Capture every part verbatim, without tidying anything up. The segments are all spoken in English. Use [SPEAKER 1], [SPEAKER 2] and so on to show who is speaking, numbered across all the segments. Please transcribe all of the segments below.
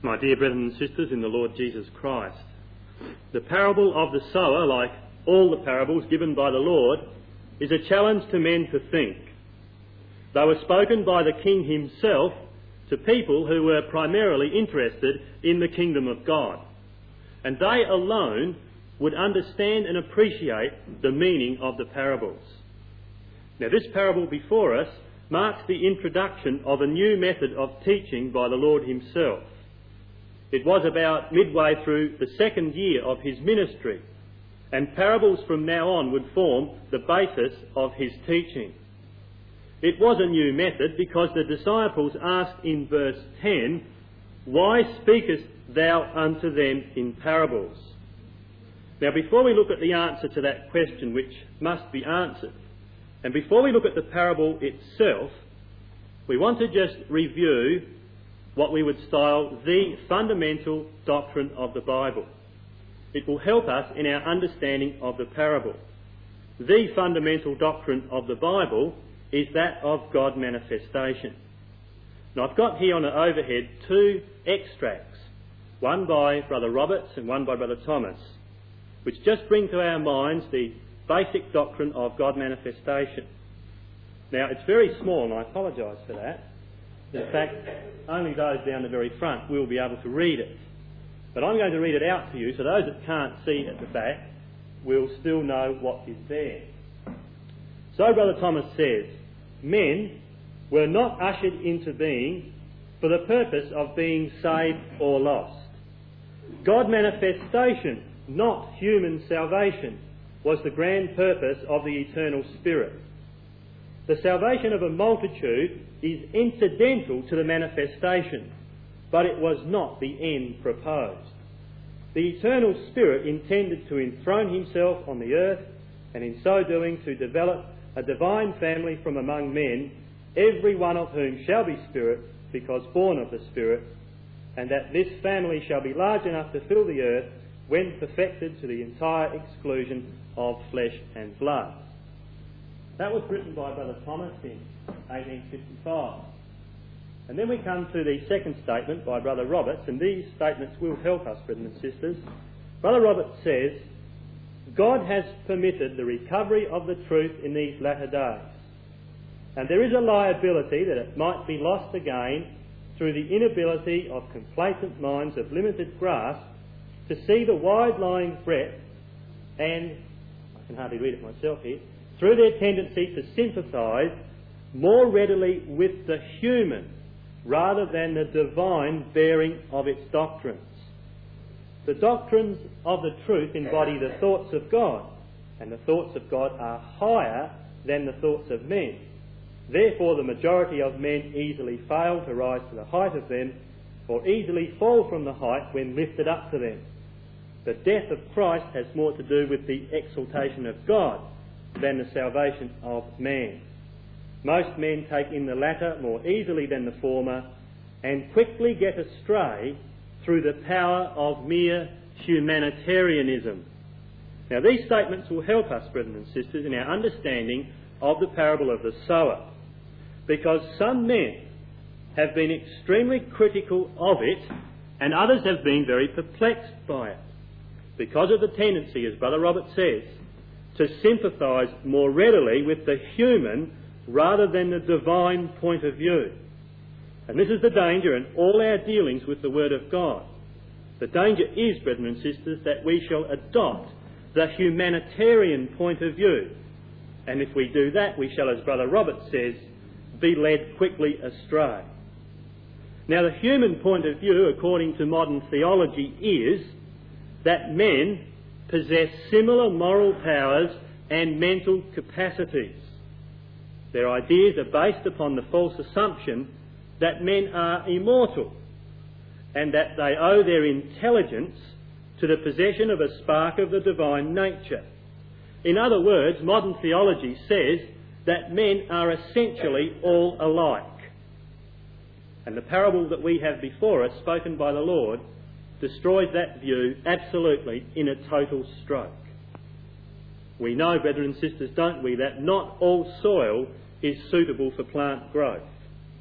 [SPEAKER 1] My dear brethren and sisters in the Lord Jesus Christ, the parable of the sower, like all the parables given by the Lord, is a challenge to men to think. They were spoken by the King himself to people who were primarily interested in the kingdom of God, and they alone would understand and appreciate the meaning of the parables. Now, this parable before us marks the introduction of a new method of teaching by the Lord himself. It was about midway through the second year of his ministry, and parables from now on would form the basis of his teaching. It was a new method because the disciples asked in verse ten, "Why speakest thou unto them in parables?" Now, before we look at the answer to that question, which must be answered, and before we look at the parable itself, we want to just review what we would style the fundamental doctrine of the Bible. It will help us in our understanding of the parable. The fundamental doctrine of the Bible is that of God manifestation. Now, I've got here on the overhead two extracts, one by Brother Roberts and one by Brother Thomas, which just bring to our minds the basic doctrine of God manifestation. Now, it's very small, and I apologise for that. In fact, only those down the very front will be able to read it. But I'm going to read it out to you, so those that can't see at the back will still know what is there. So Brother Thomas says, "Men were not ushered into being for the purpose of being saved or lost. God manifestation, not human salvation, was the grand purpose of the eternal Spirit. The salvation of a multitude is incidental to the manifestation, but it was not the end proposed. The eternal Spirit intended to enthrone himself on the earth, and in so doing to develop a divine family from among men, every one of whom shall be spirit, because born of the Spirit, and that this family shall be large enough to fill the earth when perfected to the entire exclusion of flesh and blood." That was written by Brother Thomas in eighteen fifty-five. And then we come to the second statement by Brother Roberts, and these statements will help us, brethren and sisters. Brother Roberts says, "God has permitted the recovery of the truth in these latter days, and there is a liability that it might be lost again through the inability of complacent minds of limited grasp to see the wide-lying breadth and," I can hardly read it myself here, "through their tendency to sympathise more readily with the human rather than the divine bearing of its doctrines. The doctrines of the truth embody the thoughts of God, and the thoughts of God are higher than the thoughts of men. Therefore the majority of men easily fail to rise to the height of them, or easily fall from the height when lifted up to them. The death of Christ has more to do with the exaltation of God than the salvation of man. Most men take in the latter more easily than the former, and quickly get astray through the power of mere humanitarianism." Now, these statements will help us, brethren and sisters, in our understanding of the parable of the sower, because some men have been extremely critical of it, and others have been very perplexed by it, because of the tendency, as Brother Robert says, to sympathise more readily with the human rather than the divine point of view. And this is the danger in all our dealings with the Word of God. The danger is, brethren and sisters, that we shall adopt the humanitarian point of view. And if we do that, we shall, as Brother Robert says, be led quickly astray. Now, the human point of view, according to modern theology, is that men possess similar moral powers and mental capacities. Their ideas are based upon the false assumption that men are immortal, and that they owe their intelligence to the possession of a spark of the divine nature. In other words, modern theology says that men are essentially all alike. And the parable that we have before us, spoken by the Lord, destroys that view absolutely in a total stroke. We know, brethren and sisters, don't we, that not all soil is suitable for plant growth.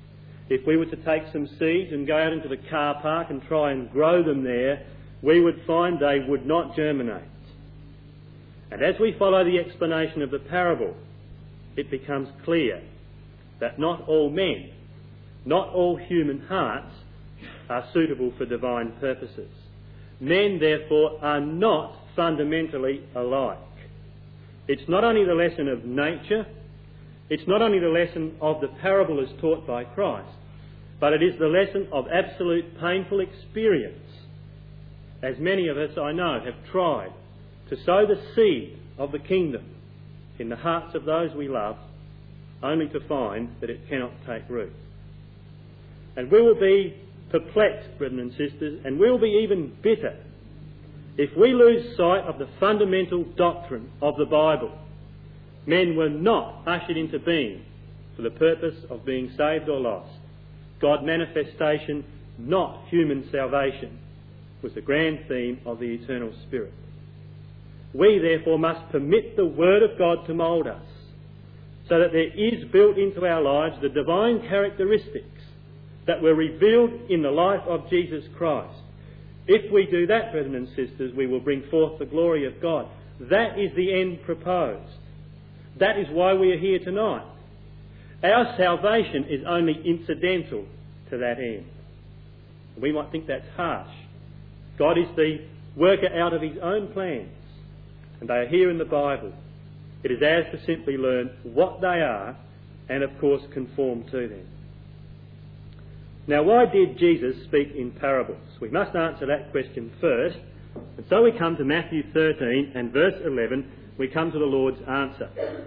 [SPEAKER 1] if we were to take some seeds and go out into the car park and try and grow them there, we would find they would not germinate. And as we follow the explanation of the parable, it becomes clear that not all men, not all human hearts are suitable for divine purposes. Men, therefore, are not fundamentally alike. It's not only the lesson of nature, it's not only the lesson of the parable as taught by Christ, but it is the lesson of absolute painful experience, as many of us, I know, have tried to sow the seed of the kingdom in the hearts of those we love, only to find that it cannot take root. And we will be perplexed, brethren and sisters, and we will be even bitter if we lose sight of the fundamental doctrine of the Bible. Men were not ushered into being for the purpose of being saved or lost. God manifestation, not human salvation, was the grand theme of the eternal Spirit. We therefore must permit the Word of God to mould us, so that there is built into our lives the divine characteristics that were revealed in the life of Jesus Christ. If we do that, brethren and sisters, we will bring forth the glory of God. That is the end proposed. That is why we are here tonight. Our salvation is only incidental to that end. We might think that's harsh. God is the worker out of his own plans, and they are here in the Bible. It is ours to simply learn what they are and, of course, conform to them. Now, why did Jesus speak in parables? We must answer that question first. And so we come to Matthew thirteen and verse eleven. We come to the Lord's answer.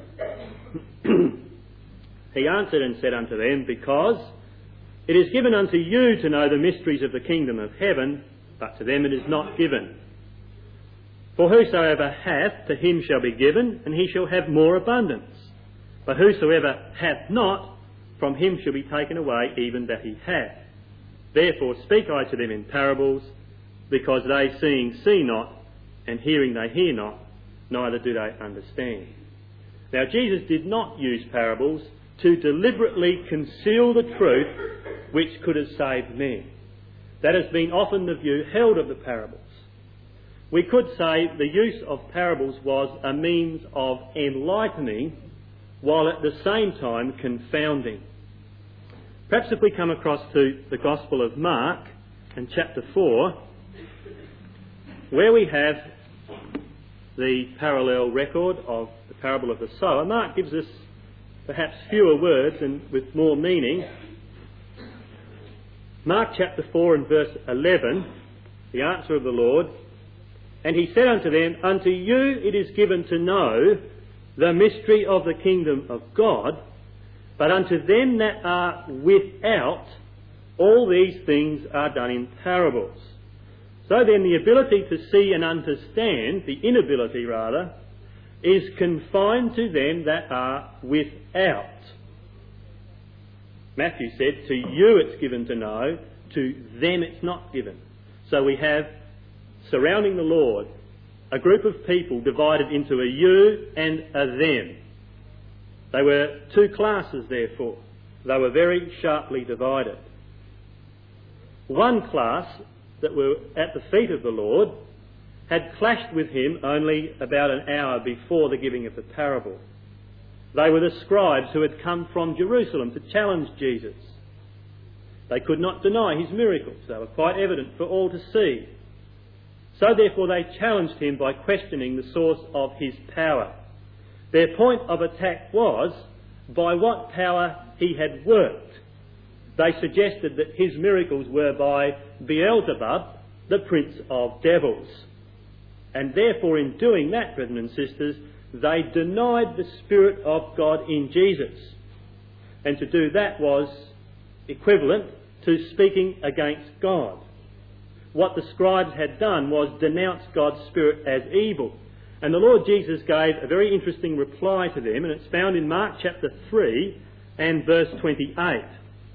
[SPEAKER 1] He answered and said unto them, Because it is given unto you to know the mysteries of the kingdom of heaven, but to them it is not given. For whosoever hath, to him shall be given, and he shall have more abundance. But whosoever hath not, from him shall be taken away even that he hath. Therefore speak I to them in parables, because they seeing see not, and hearing they hear not, neither do they understand. Now Jesus did not use parables to deliberately conceal the truth which could have saved men. That has been often the view held of the parables. We could say the use of parables was a means of enlightening while at the same time confounding. Perhaps if we come across to the Gospel of Mark and chapter four, where we have the parallel record of the parable of the sower, Mark gives us perhaps fewer words and with more meaning. Mark chapter four and verse eleven, the answer of the Lord, And he said unto them, Unto you it is given to know the mystery of the kingdom of God, but unto them that are without, all these things are done in parables. So then the ability to see and understand, the inability rather, is confined to them that are without. Matthew said, to you it's given to know, to them it's not given. So we have, surrounding the Lord, a group of people divided into a you and a them. They were two classes, therefore. They were very sharply divided. One class that were at the feet of the Lord had clashed with him only about an hour before the giving of the parable. They were the scribes who had come from Jerusalem to challenge Jesus. They could not deny his miracles. They were quite evident for all to see. So therefore they challenged him by questioning the source of his power. Their point of attack was by what power he had worked. They suggested that his miracles were by Beelzebub, the prince of devils. And therefore in doing that, brethren and sisters, they denied the Spirit of God in Jesus. And to do that was equivalent to speaking against God. What the scribes had done was denounce God's Spirit as evil. And the Lord Jesus gave a very interesting reply to them, and it's found in Mark chapter three and verse twenty-eight.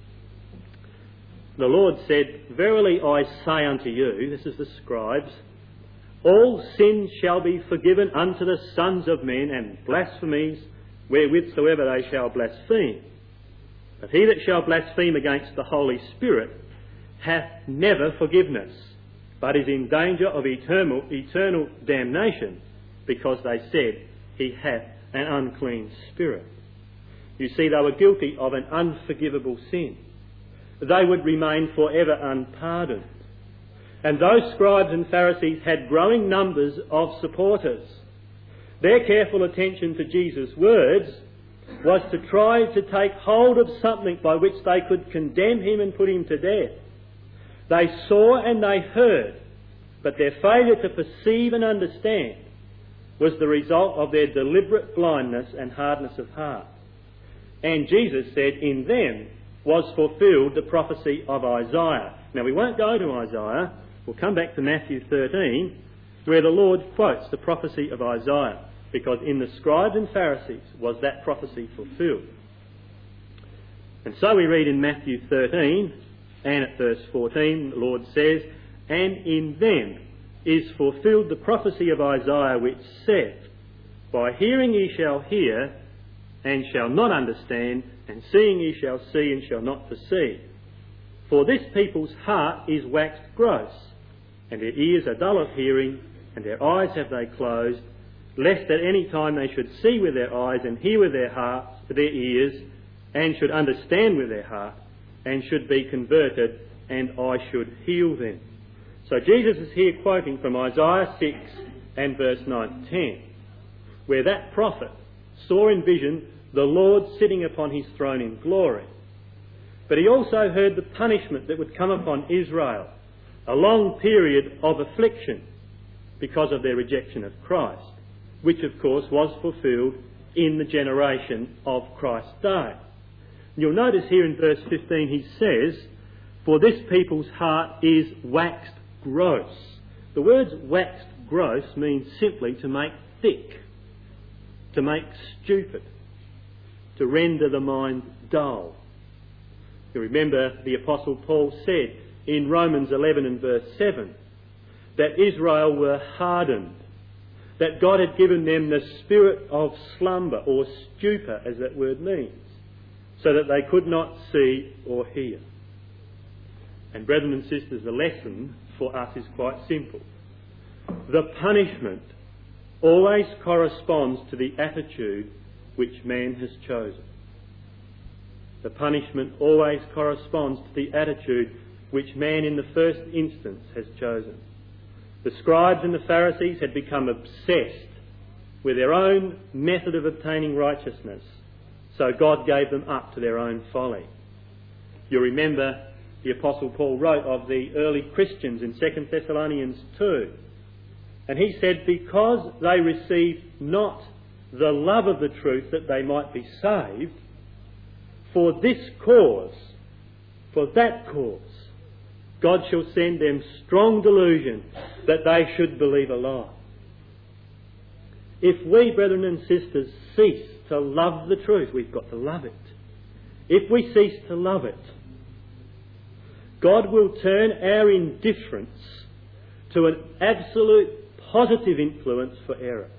[SPEAKER 1] The Lord said, Verily I say unto you, this is the scribes, all sins shall be forgiven unto the sons of men, and blasphemies wherewithsoever they shall blaspheme. But he that shall blaspheme against the Holy Spirit hath never forgiveness, but is in danger of eternal, eternal damnation, because they said he hath an unclean spirit. You see, they were guilty of an unforgivable sin. They would remain forever unpardoned. And those scribes and Pharisees had growing numbers of supporters. Their careful attention to Jesus' words was to try to take hold of something by which they could condemn him and put him to death. They saw and they heard, but their failure to perceive and understand was the result of their deliberate blindness and hardness of heart. And Jesus said, in them was fulfilled the prophecy of Isaiah. Now, we won't go to Isaiah. We'll come back to Matthew thirteen, where the Lord quotes the prophecy of Isaiah, because in the scribes and Pharisees was that prophecy fulfilled. And so we read in Matthew thirteen, and at verse fourteen, the Lord says, and in them is fulfilled the prophecy of Isaiah, which saith, by hearing ye shall hear, and shall not understand, and seeing ye shall see, and shall not perceive. For this people's heart is waxed gross, and their ears are dull of hearing, and their eyes have they closed, lest at any time they should see with their eyes, and hear with their hearts, their ears, and should understand with their heart, and should be converted, and I should heal them. So Jesus is here quoting from Isaiah six and verse nine to ten, where that prophet saw in vision the Lord sitting upon his throne in glory. But he also heard the punishment that would come upon Israel, a long period of affliction because of their rejection of Christ, which of course was fulfilled in the generation of Christ's day. You'll notice here in verse fifteen he says, for this people's heart is waxed gross. The words waxed gross means simply to make thick, to make stupid, to render the mind dull. You remember the Apostle Paul said in Romans eleven and verse seven that Israel were hardened, that God had given them the spirit of slumber or stupor, as that word means, so that they could not see or hear. And brethren and sisters, the lesson for us is quite simple. The punishment always corresponds to the attitude which man has chosen. The punishment always corresponds to the attitude which man in the first instance has chosen. The scribes and the Pharisees had become obsessed with their own method of obtaining righteousness, so God gave them up to their own folly. You remember the Apostle Paul wrote of the early Christians in Second Thessalonians two, and he said, because they received not the love of the truth that they might be saved, for this cause, for that cause, God shall send them strong delusion that they should believe a lie. If we, brethren and sisters, cease to love the truth, we've got to love it. If we cease to love it, God will turn our indifference to an absolute positive influence for error.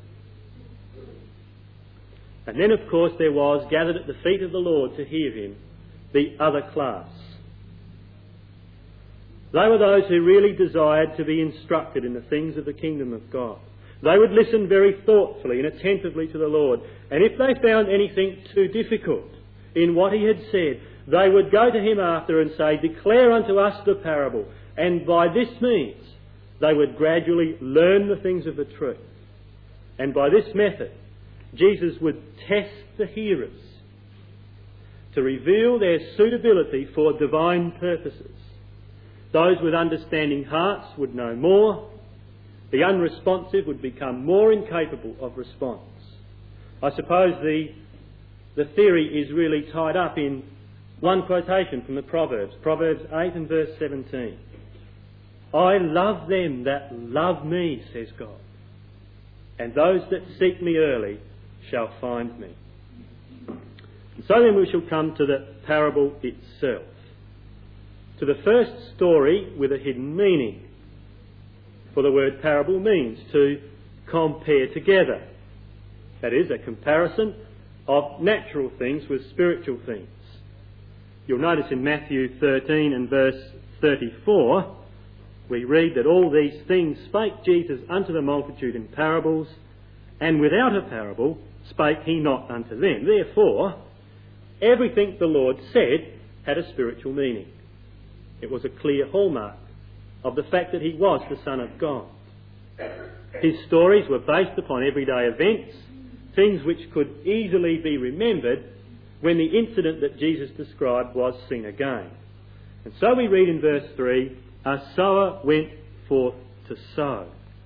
[SPEAKER 1] And then, of course, there was, gathered at the feet of the Lord to hear him, the other class. They were those who really desired to be instructed in the things of the kingdom of God. They would listen very thoughtfully and attentively to the Lord. And if they found anything too difficult in what he had said, they would go to him after and say, declare unto us the parable. And by this means, they would gradually learn the things of the truth. And by this method, Jesus would test the hearers to reveal their suitability for divine purposes. Those with understanding hearts would know more. The unresponsive would become more incapable of response. I suppose the, the theory is really tied up in one quotation from the Proverbs, Proverbs eight and verse seventeen. I love them that love me, says God, and those that seek me early shall find me. And so then we shall come to the parable itself, to the first story with a hidden meaning. For the word parable means to compare together. That is, a comparison of natural things with spiritual things. You'll notice in Matthew thirteen and verse thirty-four, we read that all these things spake Jesus unto the multitude in parables, and without a parable spake he not unto them. Therefore, everything the Lord said had a spiritual meaning. It was a clear hallmark of the fact that he was the Son of God. His stories were based upon everyday events, things which could easily be remembered when the incident that Jesus described was seen again. And so we read in verse three, a sower went forth to sow.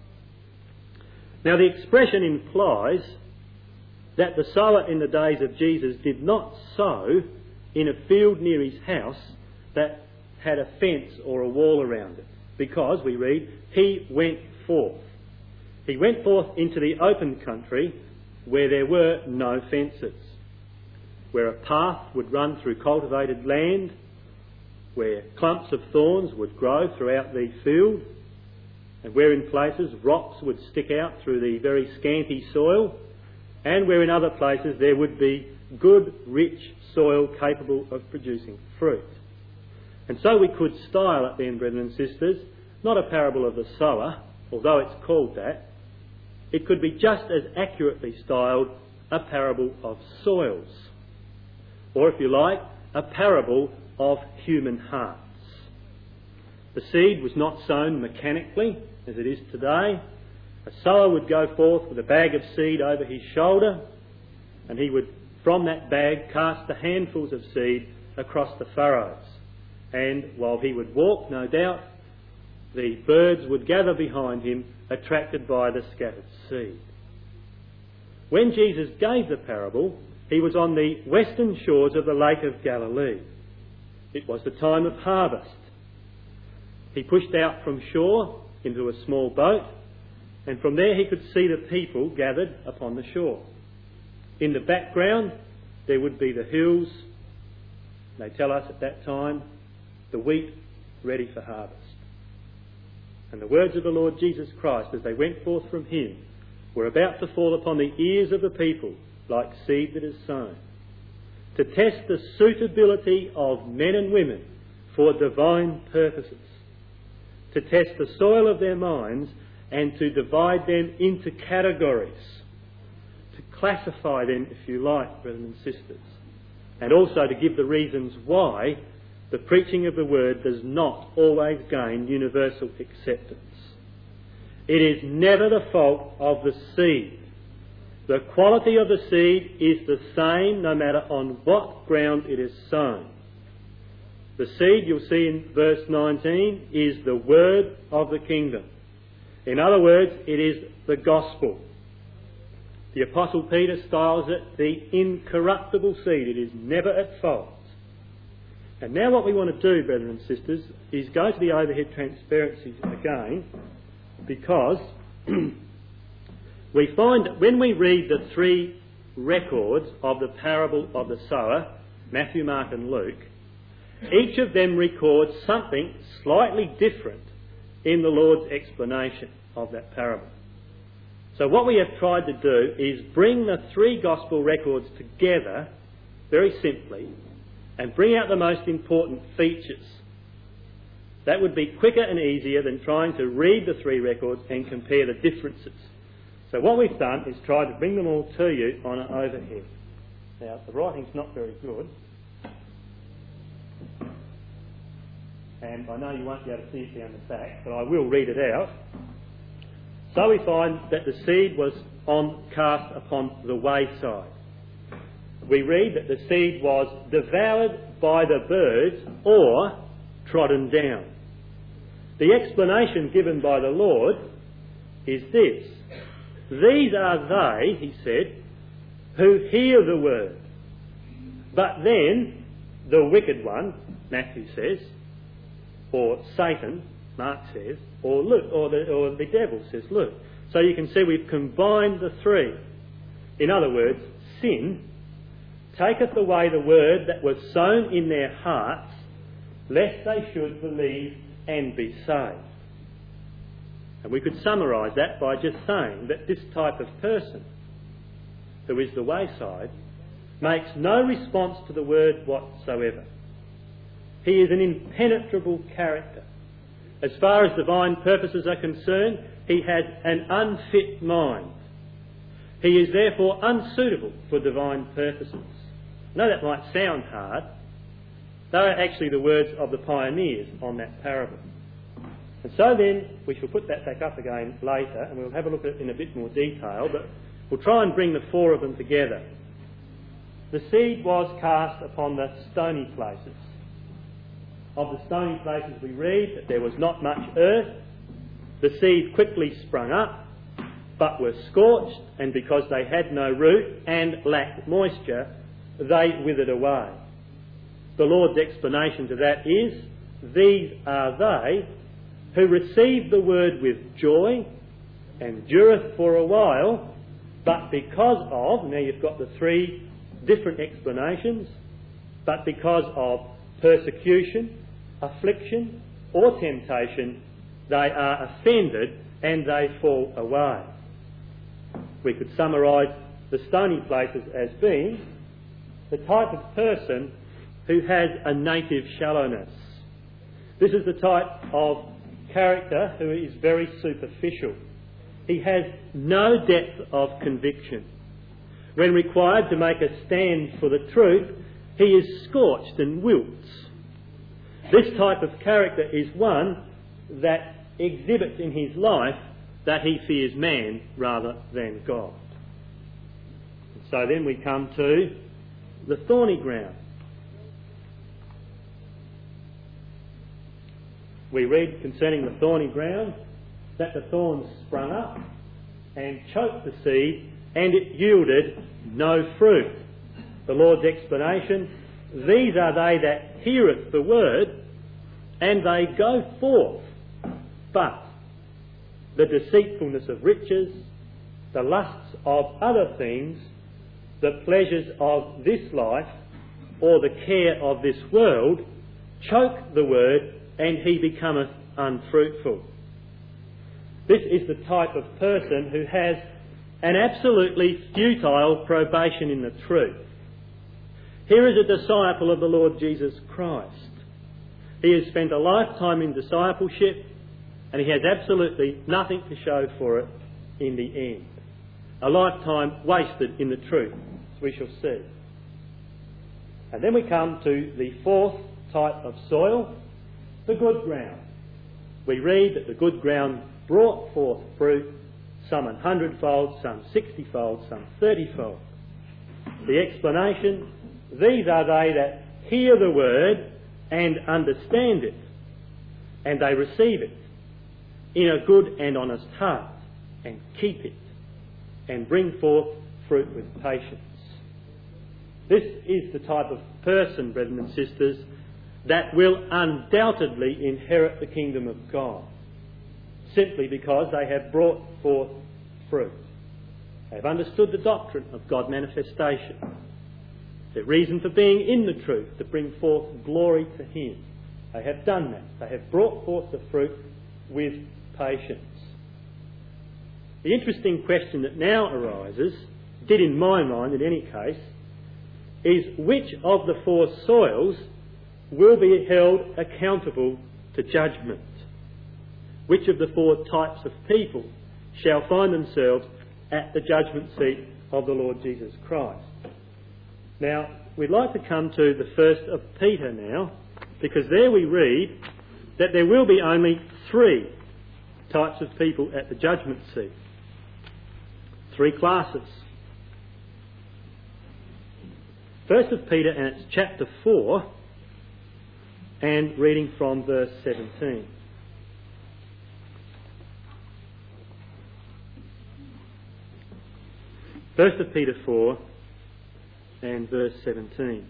[SPEAKER 1] Now the expression implies that the sower in the days of Jesus did not sow in a field near his house that had a fence or a wall around it, because we read, he went forth. He went forth into the open country where there were no fences, where a path would run through cultivated land, where clumps of thorns would grow throughout the field, and where in places rocks would stick out through the very scanty soil, and where in other places there would be good, rich soil capable of producing fruit. And so we could style it then, brethren and sisters, not a parable of the sower, although it's called that. It could be just as accurately styled a parable of soils, or if you like, a parable of human hearts. The seed was not sown mechanically as it is today. A sower would go forth with a bag of seed over his shoulder, and he would from that bag cast the handfuls of seed across the furrows. And while he would walk, no doubt, the birds would gather behind him, attracted by the scattered seed. When Jesus gave the parable, he was on the western shores of the Lake of Galilee. It was the time of harvest. He pushed out from shore into a small boat, and from there he could see the people gathered upon the shore. In the background there would be the hills. They tell us at that time, the wheat ready for harvest. And the words of the Lord Jesus Christ as they went forth from him were about to fall upon the ears of the people like seed that is sown, to test the suitability of men and women for divine purposes, to test the soil of their minds and to divide them into categories, to classify them, if you like, brothers and sisters, and also to give the reasons why the preaching of the word does not always gain universal acceptance. It is never the fault of the seed. The quality of the seed is the same no matter on what ground it is sown. The seed, you'll see in verse nineteen, is the word of the kingdom. In other words, it is the gospel. The Apostle Peter styles it the incorruptible seed. It is never at fault. And now what we want to do, brethren and sisters, is go to the overhead transparencies again, because we find that when we read the three records of the parable of the sower, Matthew, Mark and Luke, each of them records something slightly different in the Lord's explanation of that parable. So what we have tried to do is bring the three gospel records together very simply and bring out the most important features. That would be quicker and easier than trying to read the three records and compare the differences. So what we've done is try to bring them all to you on an overhead. Now, the writing's not very good, and I know you won't be able to see it down the back, but I will read it out. So we find that the seed was on cast upon the wayside. We read that the seed was devoured by the birds or trodden down. The explanation given by the Lord is this: these are they, he said, who hear the word, but then the wicked one, Matthew says, or Satan, Mark says, or Luke, or the, or the devil, says Luke. So you can see we've combined the three. In other words, sin taketh away the word that was sown in their hearts, lest they should believe and be saved. And we could summarise that by just saying that this type of person, who is the wayside, makes no response to the word whatsoever. He is an impenetrable character. As far as divine purposes are concerned, he has an unfit mind. He is therefore unsuitable for divine purposes. I know that might sound hard. They are actually the words of the pioneers on that parable. And so then, we shall put that back up again later, and we'll have a look at it in a bit more detail, but we'll try and bring the four of them together. The seed was cast upon the stony places. Of the stony places we read that there was not much earth. The seed quickly sprung up, but were scorched, and because they had no root and lacked moisture, they withered away. The Lord's explanation to that is, these are they who receive the word with joy, endureth for a while, but because of, now you've got the three different explanations, but because of persecution, affliction, or temptation, they are offended and they fall away. We could summarise the stony places as being the type of person who has a native shallowness. This is the type of character who is very superficial. He has no depth of conviction. When required to make a stand for the truth, he is scorched and wilts. This type of character is one that exhibits in his life that he fears man rather than God. So then we come to the thorny ground. We read concerning the thorny ground that the thorns sprung up and choked the seed, and it yielded no fruit. The Lord's explanation, these are they that heareth the word, and they go forth, but the deceitfulness of riches, the lusts of other things, the pleasures of this life, or the care of this world, choke the word, and he becometh unfruitful. This is the type of person who has an absolutely futile probation in the truth. Here is a disciple of the Lord Jesus Christ. He has spent a lifetime in discipleship, and he has absolutely nothing to show for it in the end. A lifetime wasted in the truth, as we shall see. And then we come to the fourth type of soil, the good ground. We read that the good ground brought forth fruit, some an hundredfold, some sixtyfold, some thirtyfold. The explanation, these are they that hear the word and understand it, and they receive it in a good and honest heart, and keep it, and bring forth fruit with patience. This is the type of person, brethren and sisters, that will undoubtedly inherit the kingdom of God, simply because they have brought forth fruit. They have understood the doctrine of God manifestation. Their reason for being in the truth, to bring forth glory to him. They have done that. They have brought forth the fruit with patience. The interesting question that now arises, did in my mind in any case, is which of the four soils will be held accountable to judgment? Which of the four types of people shall find themselves at the judgment seat of the Lord Jesus Christ? Now, we'd like to come to the first of Peter now, because there we read that there will be only three types of people at the judgment seat. Three classes. First of Peter, and it's chapter four, and reading from verse seventeen. First of Peter four and verse seventeen.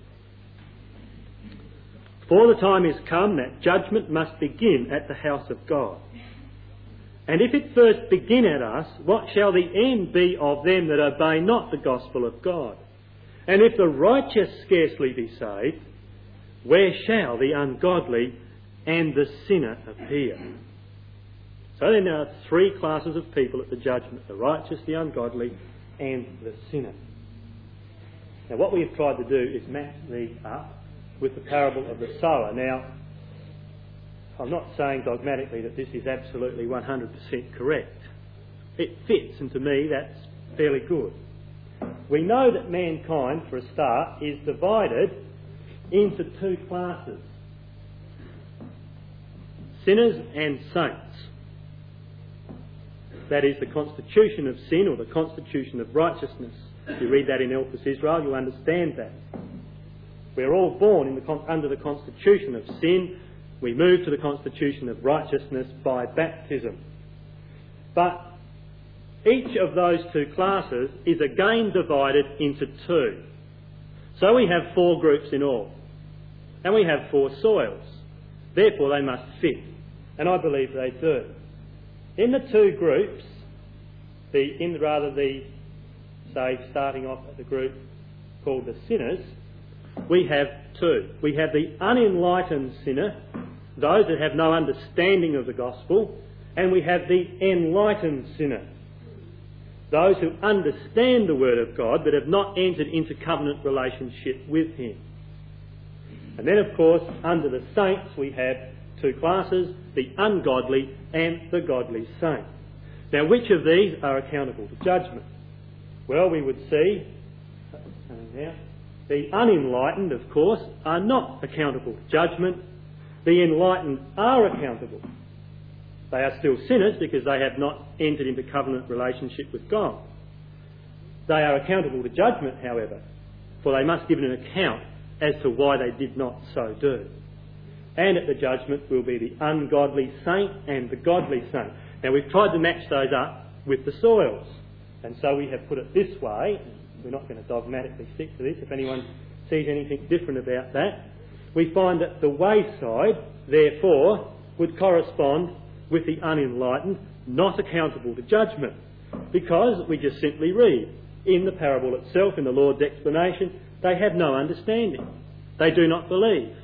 [SPEAKER 1] For the time is come that judgment must begin at the house of God. And if it first begin at us, what shall the end be of them that obey not the gospel of God? And if the righteous scarcely be saved, where shall the ungodly and the sinner appear? So there are three classes of people at the judgment: the righteous, the ungodly, and the sinner. Now what we have tried to do is match these up with the parable of the sower. Now, I'm not saying dogmatically that this is absolutely one hundred percent correct. It fits, and to me that's fairly good. We know that mankind, for a start, is divided into two classes: sinners and saints. That is the constitution of sin or the constitution of righteousness. If you read that in Elpis Israel, you understand that. We're all born in the con- under the constitution of sin. We move to the constitution of righteousness by baptism. But each of those two classes is again divided into two. So we have four groups in all. And we have four soils. Therefore they must fit. And I believe they do. In the two groups, the in rather the, say, starting off at the group called the sinners, we have two. We have the unenlightened sinner, those that have no understanding of the gospel, and we have the enlightened sinner, those who understand the word of God but have not entered into covenant relationship with him. And then, of course, under the saints we have two classes, the ungodly and the godly saint. Now, which of these are accountable to judgment? Well, we would see now, the unenlightened, of course, are not accountable to judgment. The enlightened are accountable. They are still sinners because they have not entered into covenant relationship with God. They are accountable to judgment, however, for they must give an account as to why they did not so do. And at the judgment will be the ungodly saint and the godly saint. Now, we've tried to match those up with the soils. And so we have put it this way. We're not going to dogmatically stick to this. If anyone sees anything different about that, we find that the wayside, therefore, would correspond with the unenlightened, not accountable to judgment. Because we just simply read in the parable itself, in the Lord's explanation, they have no understanding. They do not believe.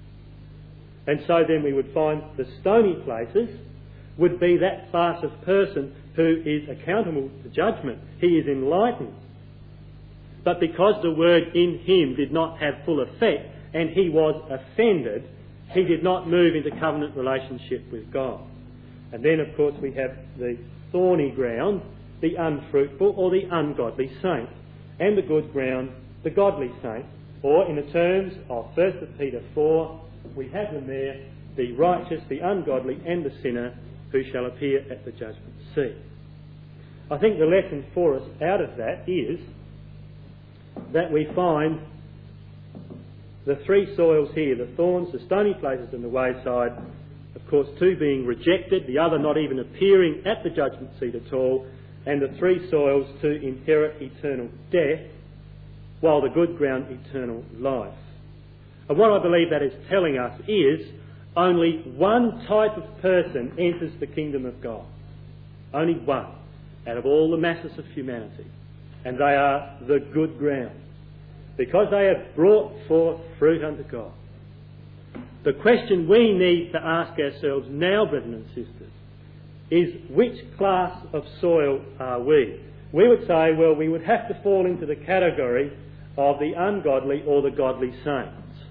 [SPEAKER 1] And so then we would find the stony places would be that class of person who is accountable to judgment. He is enlightened. But because the word in him did not have full effect and he was offended, he did not move into covenant relationship with God. And then, of course, we have the thorny ground, the unfruitful or the ungodly saint, and the good ground, the godly saint. Or, in the terms of First Peter four, we have them there, the righteous, the ungodly, and the sinner who shall appear at the judgment seat. I think the lesson for us out of that is that we find the three soils here, the thorns, the stony places and the wayside, of course two being rejected, the other not even appearing at the judgment seat at all, and the three soils to inherit eternal death, while the good ground eternal life. And what I believe that is telling us is only one type of person enters the kingdom of God. Only one out of all the masses of humanity. And they are the good ground, because they have brought forth fruit unto God. The question we need to ask ourselves now, brethren and sisters, is which class of soil are we? We would say, well, we would have to fall into the category of the ungodly or the godly saints.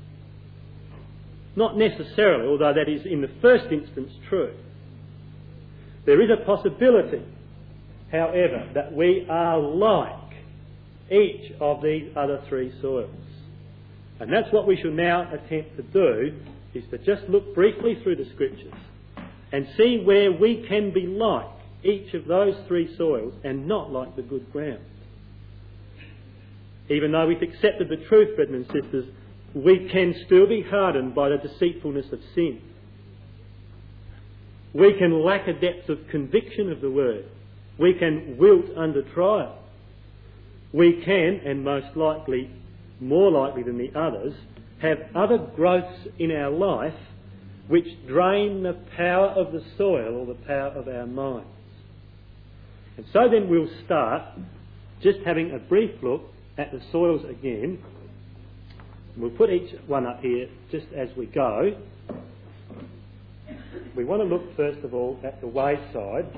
[SPEAKER 1] Not necessarily, although that is in the first instance true. There is a possibility, however, that we are like each of these other three soils. And that's what we shall now attempt to do, is to just look briefly through the scriptures and see where we can be like each of those three soils and not like the good ground. Even though we've accepted the truth, brethren and sisters, we can still be hardened by the deceitfulness of sin. We can lack a depth of conviction of the word. We can wilt under trial. We can, and most likely, more likely than the others, have other growths in our life which drain the power of the soil or the power of our minds. And so then we'll start just having a brief look at the soils again. We'll put each one up here just as we go. We want to look first of all at the wayside.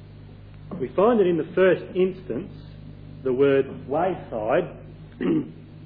[SPEAKER 1] We find that in the first instance, the word wayside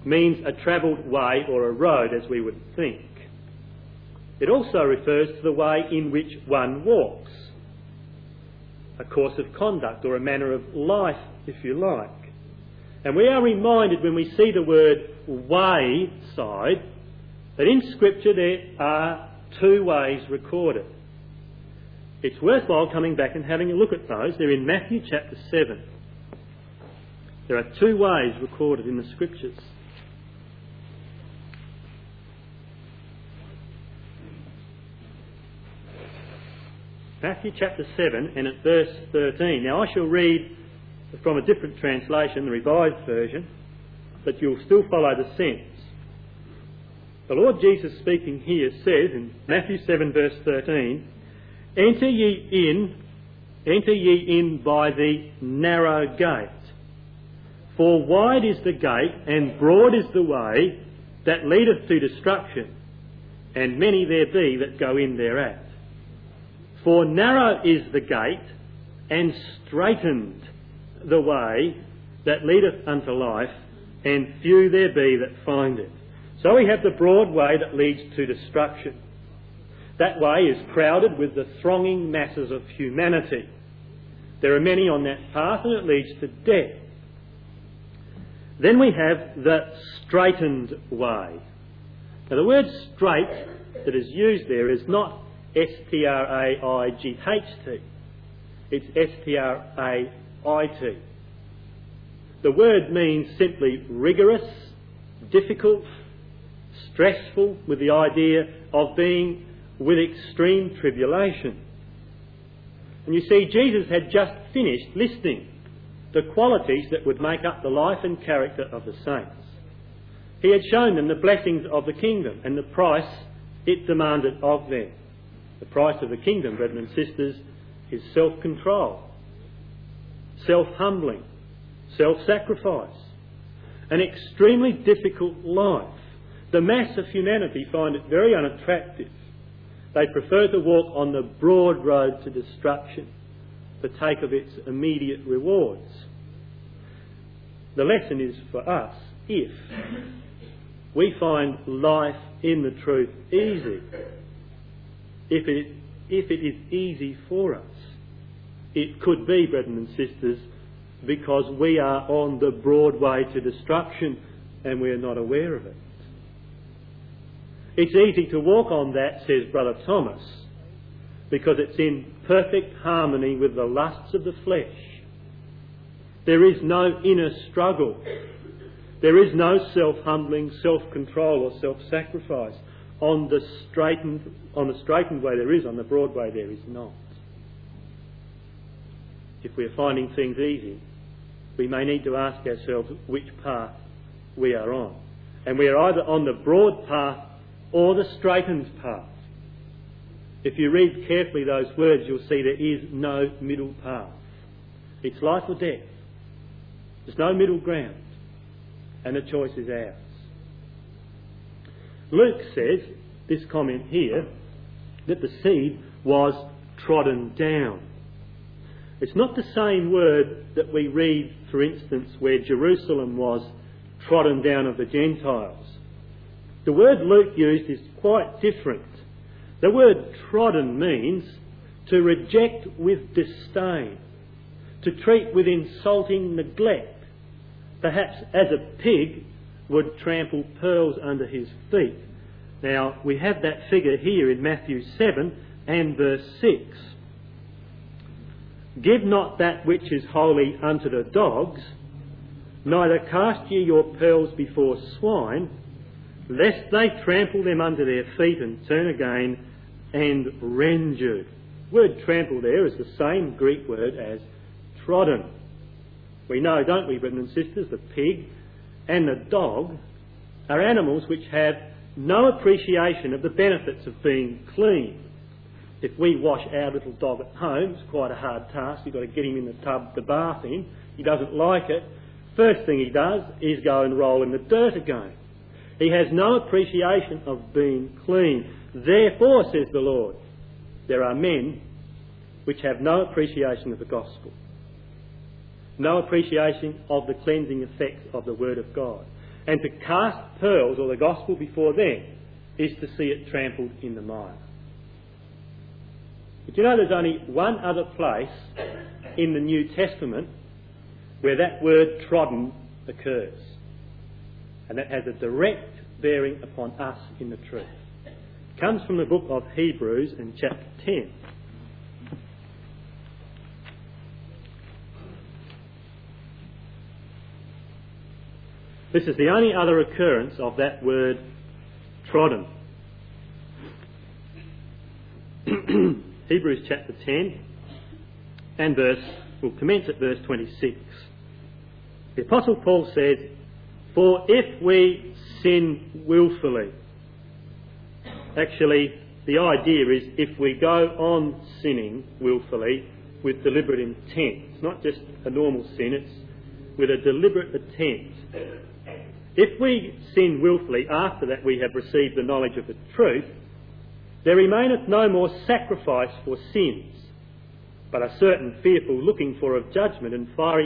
[SPEAKER 1] means a travelled way or a road, as we would think. It also refers to the way in which one walks, a course of conduct or a manner of life, if you like. And we are reminded when we see the word wayside that in Scripture there are two ways recorded. It's worthwhile coming back and having a look at those. They're in Matthew chapter seven. There are two ways recorded in the Scriptures. Matthew chapter seven and at verse thirteen. Now I shall read from a different translation, the Revised Version, but you'll still follow the sense. The Lord Jesus speaking here says in Matthew seven verse thirteen, Enter ye in, enter ye in by the narrow gate. For wide is the gate and broad is the way that leadeth to destruction, and many there be that go in thereat. For narrow is the gate, and straitened the way that leadeth unto life, and few there be that find it. So we have the broad way that leads to destruction. That way is crowded with the thronging masses of humanity. There are many on that path, and it leads to death. Then we have the straitened way. Now the word straight that is used there is not S T R A I G H T. It's S T R A I T. The word means simply rigorous, difficult, stressful, with the idea of being with extreme tribulation. And you see, Jesus had just finished listing the qualities that would make up the life and character of the saints. He had shown them the blessings of the kingdom and the price it demanded of them. The price of the kingdom, brethren and sisters, is self-control, self-humbling, self-sacrifice, an extremely difficult life. The mass of humanity find it very unattractive. They prefer to walk on the broad road to destruction, partake of its immediate rewards. The lesson is for us, if we find life in the truth easy, if it, if it is easy for us, it could be, brethren and sisters, because we are on the broad way to destruction and we are not aware of it. It's easy to walk on that, says Brother Thomas, because it's in perfect harmony with the lusts of the flesh. There is no inner struggle. There is no self-humbling, self-control or self-sacrifice. On the straightened, on the straightened way there is, on the broad way there is not. If we're finding things easy, we may need to ask ourselves which path we are on. And we are either on the broad path or the straightened path. If you read carefully those words, you'll see there is no middle path. It's life or death. There's no middle ground. And the choice is ours. Luke says, this comment here, that the seed was trodden down. It's not the same word that we read, for instance, where Jerusalem was trodden down of the Gentiles. The word Luke used is quite different. The word trodden means to reject with disdain, to treat with insulting neglect, perhaps as a pig would trample pearls under his feet. Now, we have that figure here in Matthew seven and verse six. Give not that which is holy unto the dogs, neither cast ye your pearls before swine, lest they trample them under their feet and turn again and rend you. The word trample there is the same Greek word as trodden. We know, don't we, brethren and sisters, the pig and the dog are animals which have no appreciation of the benefits of being clean. If we wash our little dog at home, it's quite a hard task. You've got to get him in the tub to bath in. He doesn't like it. First thing he does is go and roll in the dirt again. He has no appreciation of being clean. Therefore, says the Lord, there are men which have no appreciation of the gospel, no appreciation of the cleansing effects of the Word of God. And to cast pearls or the gospel before them is to see it trampled in the mire. But you know there's only one other place in the New Testament where that word trodden occurs. And that has a direct bearing upon us in the truth. It comes from the book of Hebrews in chapter ten. This is the only other occurrence of that word trodden. Hebrews chapter ten and verse, we'll commence at verse twenty-six. The Apostle Paul says, "For if we sin willfully," actually the idea is if we go on sinning willfully with deliberate intent. It's not just a normal sin, it's with a deliberate intent. If we sin willfully after that we have received the knowledge of the truth, there remaineth no more sacrifice for sins, but a certain fearful looking for of judgment and fiery.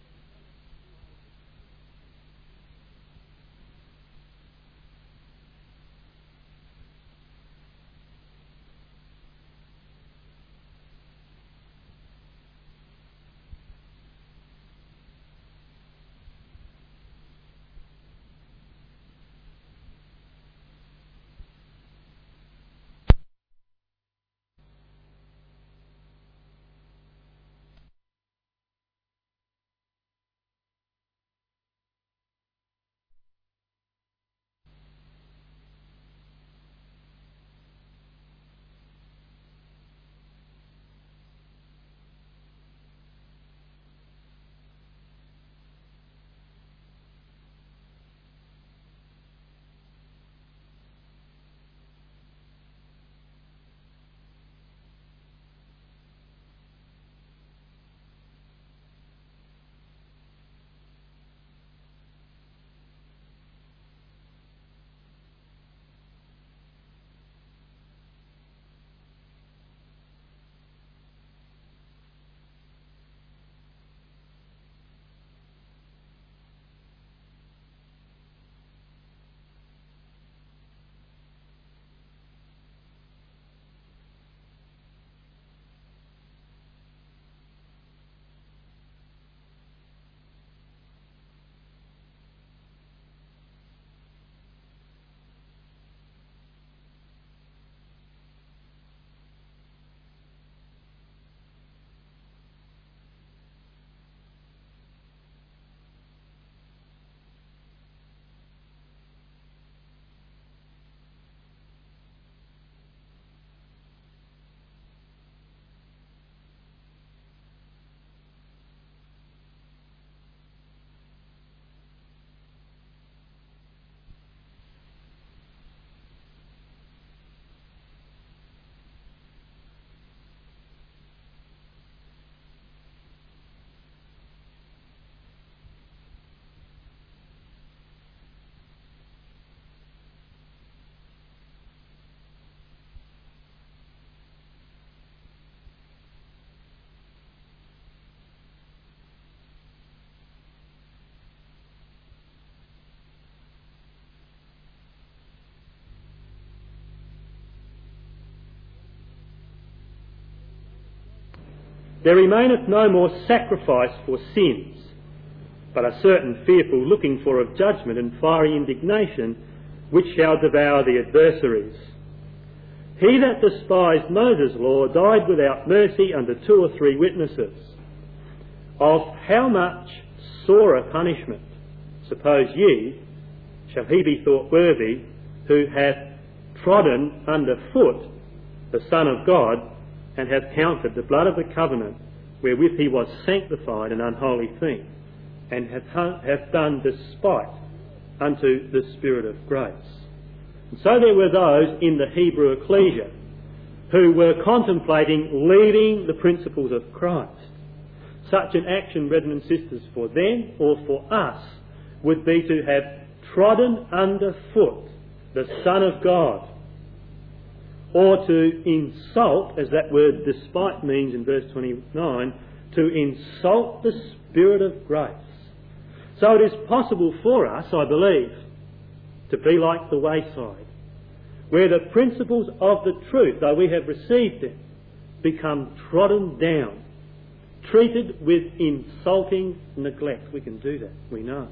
[SPEAKER 1] There remaineth no more sacrifice for sins, but a certain fearful looking for of judgment and fiery indignation, which shall devour the adversaries. He that despised Moses' law died without mercy under two or three witnesses. Of how much sorer punishment, suppose ye, shall he be thought worthy, who hath trodden under foot the Son of God, and hath counted the blood of the covenant wherewith he was sanctified an unholy thing, and hath, hath done despite unto the Spirit of grace. And so there were those in the Hebrew ecclesia who were contemplating leaving the principles of Christ. Such an action, brethren and sisters, for them or for us would be to have trodden under foot the Son of God, or to insult, as that word despite means in verse twenty-nine, to insult the Spirit of grace. So it is possible for us, I believe, to be like the wayside, where the principles of the truth, though we have received them, become trodden down, treated with insulting neglect. We can do that, we know.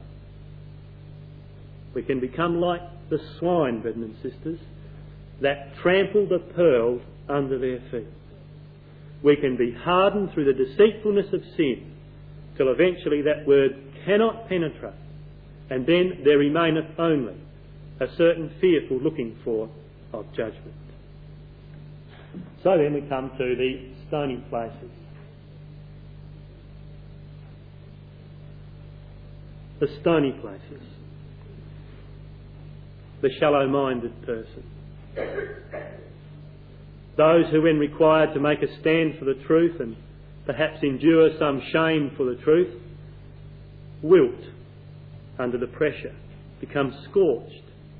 [SPEAKER 1] We can become like the swine, brethren and sisters, that trample the pearls under their feet. We can be hardened through the deceitfulness of sin, till eventually that word cannot penetrate, and then there remaineth only a certain fearful looking for of judgment. So then we come to the stony places. The stony places. The shallow-minded person. Those who, when required to make a stand for the truth and perhaps endure some shame for the truth, wilt under the pressure, become scorched,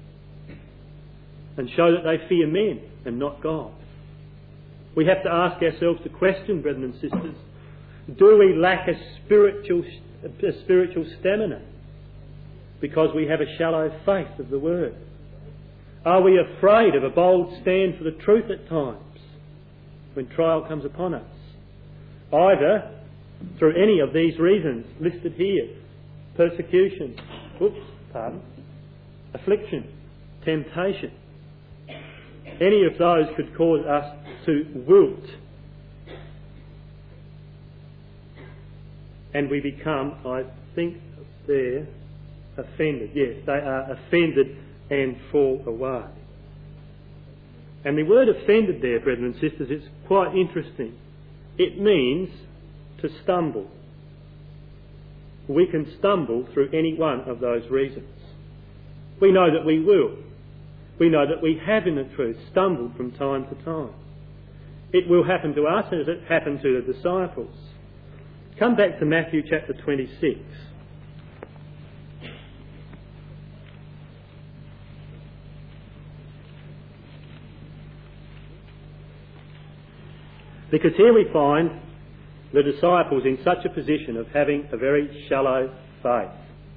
[SPEAKER 1] and show that they fear men and not God. We have to ask ourselves the question, brethren and sisters, do we lack a spiritual, a spiritual stamina because we have a shallow faith of the Word? Are we afraid of a bold stand for the truth at times when trial comes upon us? Either through any of these reasons listed here: persecution, oops, pardon, affliction, temptation. Any of those could cause us to wilt, and we become, I think they're offended. Yes, they are offended and fall away. And the word offended there, brethren and sisters, it's quite interesting. It means to stumble. We can stumble through any one of those reasons. We know that we will. We know that we have in the truth stumbled from time to time. It will happen to us as it happened to the disciples. Come back to Matthew chapter twenty-six. Because here we find the disciples in such a position of having a very shallow faith.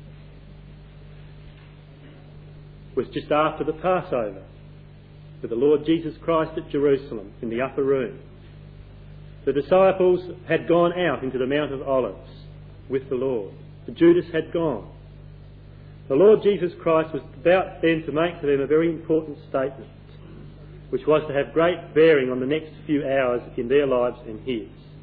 [SPEAKER 1] It was just after the Passover, with the Lord Jesus Christ at Jerusalem in the upper room. The disciples had gone out into the Mount of Olives with the Lord. The Judas had gone. The Lord Jesus Christ was about then to make to them a very important statement, which was to have great bearing on the next few hours in their lives and his.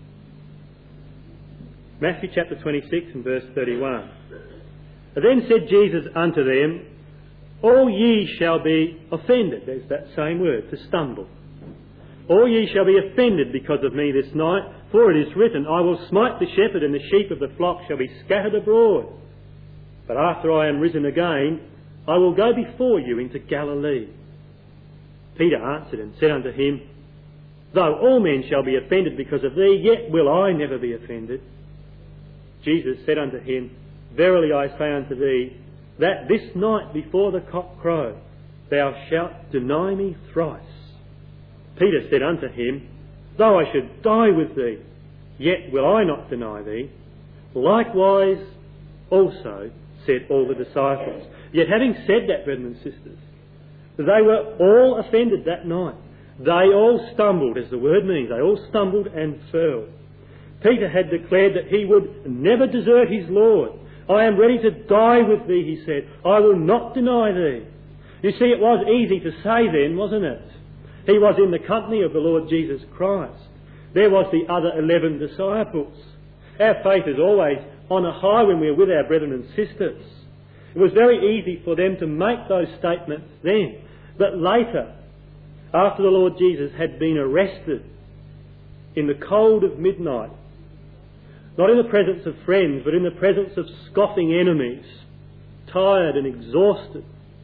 [SPEAKER 1] Matthew chapter twenty-six and verse thirty-one. Then said Jesus unto them, All ye shall be offended. There's that same word, to stumble. All ye shall be offended because of me this night, for it is written, I will smite the shepherd, and the sheep of the flock shall be scattered abroad. But after I am risen again, I will go before you into Galilee. Peter answered and said unto him, Though all men shall be offended because of thee, yet will I never be offended. Jesus said unto him, Verily I say unto thee, that this night before the cock crow, thou shalt deny me thrice. Peter said unto him, Though I should die with thee, yet will I not deny thee. Likewise also said all the disciples. Yet having said that, brethren and sisters, they were all offended that night. They all stumbled, as the word means. They all stumbled and fell. Peter had declared that he would never desert his Lord. I am ready to die with thee, he said. I will not deny thee. You see, it was easy to say then, wasn't it? He was in the company of the Lord Jesus Christ. There was the other eleven disciples. Our faith is always on a high when we are with our brethren and sisters. It was very easy for them to make those statements then. But later, after the Lord Jesus had been arrested in the cold of midnight, not in the presence of friends, but in the presence of scoffing enemies, tired and exhausted,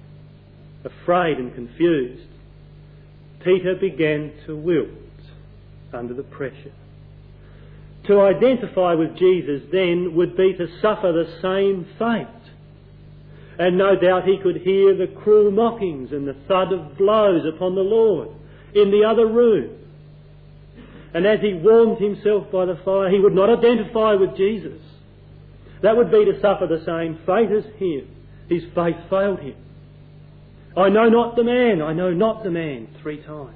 [SPEAKER 1] afraid and confused, Peter began to wilt under the pressure. To identify with Jesus then would be to suffer the same fate. And no doubt he could hear the cruel mockings and the thud of blows upon the Lord in the other room. And as he warmed himself by the fire, he would not identify with Jesus. That would be to suffer the same fate as him. His faith failed him. I know not the man, I know not the man, three times.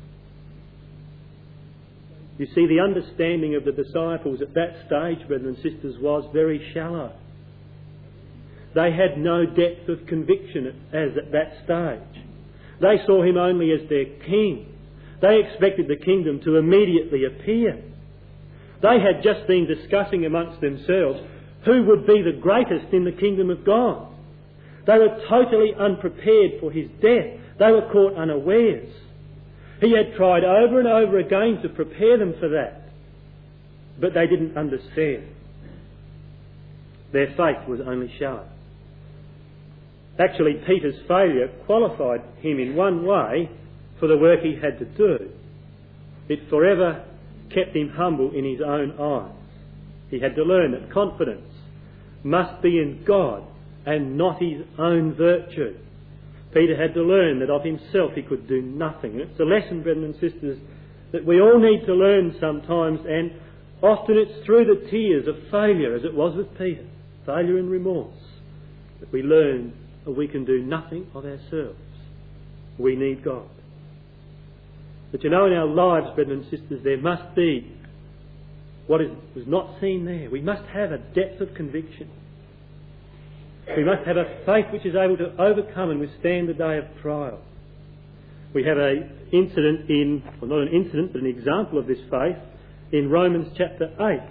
[SPEAKER 1] You see, the understanding of the disciples at that stage, brothers and sisters, was very shallow. They had no depth of conviction as at that stage. They saw him only as their king. They expected the kingdom to immediately appear. They had just been discussing amongst themselves who would be the greatest in the kingdom of God. They were totally unprepared for his death. They were caught unawares. He had tried over and over again to prepare them for that, but they didn't understand. Their faith was only shallow. Actually, Peter's failure qualified him in one way for the work he had to do. It forever kept him humble in his own eyes. He had to learn that confidence must be in God and not his own virtue. Peter had to learn that of himself he could do nothing. And it's a lesson, brethren and sisters, that we all need to learn sometimes, and often it's through the tears of failure, as it was with Peter, failure and remorse, that we learn that we can do nothing of ourselves. We need God. But you know, in our lives, brethren and sisters, there must be what is, was not seen there. We must have a depth of conviction. We must have a faith which is able to overcome and withstand the day of trial. We have an incident in, well, not an incident, but an example of this faith in Romans chapter eight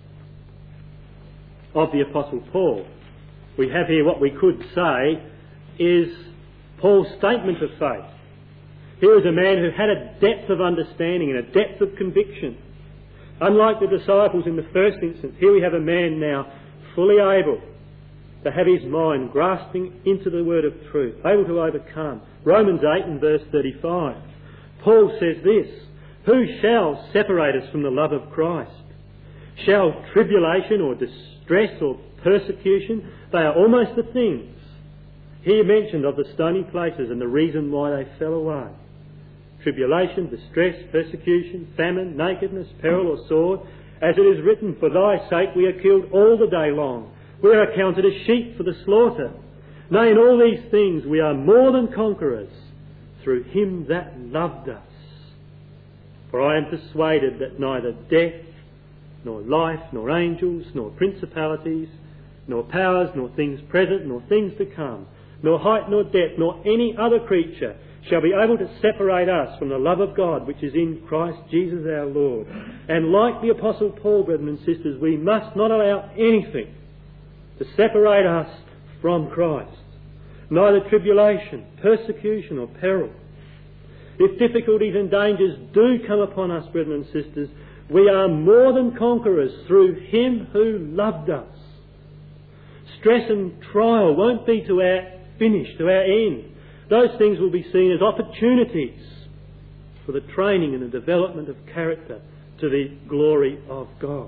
[SPEAKER 1] of the Apostle Paul. We have here what we could say is Paul's statement of faith. Here is a man who had a depth of understanding and a depth of conviction. Unlike the disciples in the first instance, here we have a man now fully able to have his mind grasping into the word of truth, able to overcome. Romans eight and verse thirty-five. Paul says this, "Who shall separate us from the love of Christ? Shall tribulation or distress or persecution?" They are almost the things here mentioned of the stony places and the reason why they fell away. Tribulation, distress, persecution, famine, nakedness, peril or sword. As it is written, "For thy sake we are killed all the day long. We are accounted as sheep for the slaughter. Nay, in all these things we are more than conquerors through him that loved us. For I am persuaded that neither death, nor life, nor angels, nor principalities, nor powers, nor things present, nor things to come, nor height, nor depth, nor any other creature shall be able to separate us from the love of God which is in Christ Jesus our Lord." And like the Apostle Paul, brethren and sisters, we must not allow anything to separate us from Christ. Neither tribulation, persecution or peril. If difficulties and dangers do come upon us, brethren and sisters, we are more than conquerors through him who loved us. Stress and trial won't be to our finish, to our end. Those things will be seen as opportunities for the training and the development of character to the glory of God.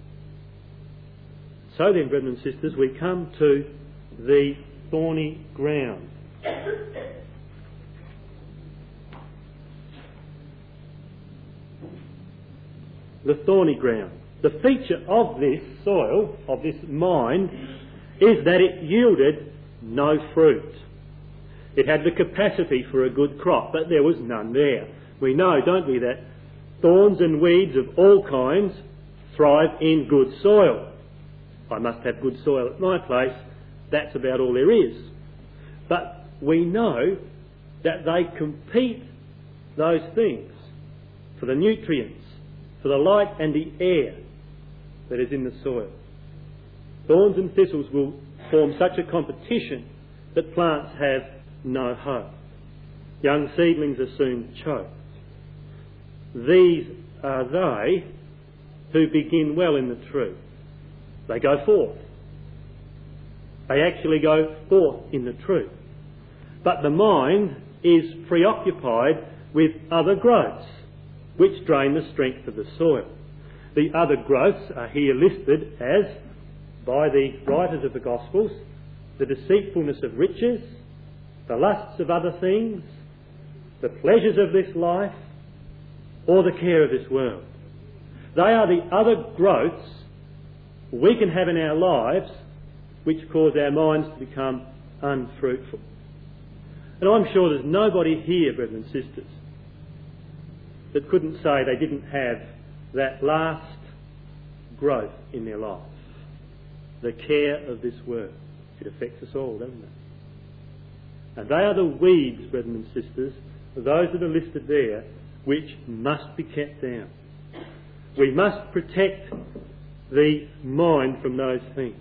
[SPEAKER 1] So then, brethren and sisters, we come to the thorny ground. The thorny ground. The feature of this soil, of this mine, is that it yielded no fruit. It had the capacity for a good crop, but there was none there. We know, don't we, that thorns and weeds of all kinds thrive in good soil. I must have good soil at my place. That's about all there is. But we know that they compete, those things, for the nutrients, for the light and the air that is in the soil. Thorns and thistles will form such a competition that plants have no hope. Young seedlings are soon choked. These are they who begin well in the truth. They go forth. They actually go forth in the truth. But the mind is preoccupied with other growths which drain the strength of the soil. The other growths are here listed as, by the writers of the Gospels, the deceitfulness of riches, the lusts of other things, the pleasures of this life, or the care of this world. They are the other growths we can have in our lives which cause our minds to become unfruitful. And I'm sure there's nobody here, brothers and sisters, that couldn't say they didn't have that last growth in their life. The care of this word. It affects us all, doesn't it? And they are the weeds, brethren and sisters, those that are listed there, which must be kept down. We must protect the mind from those things.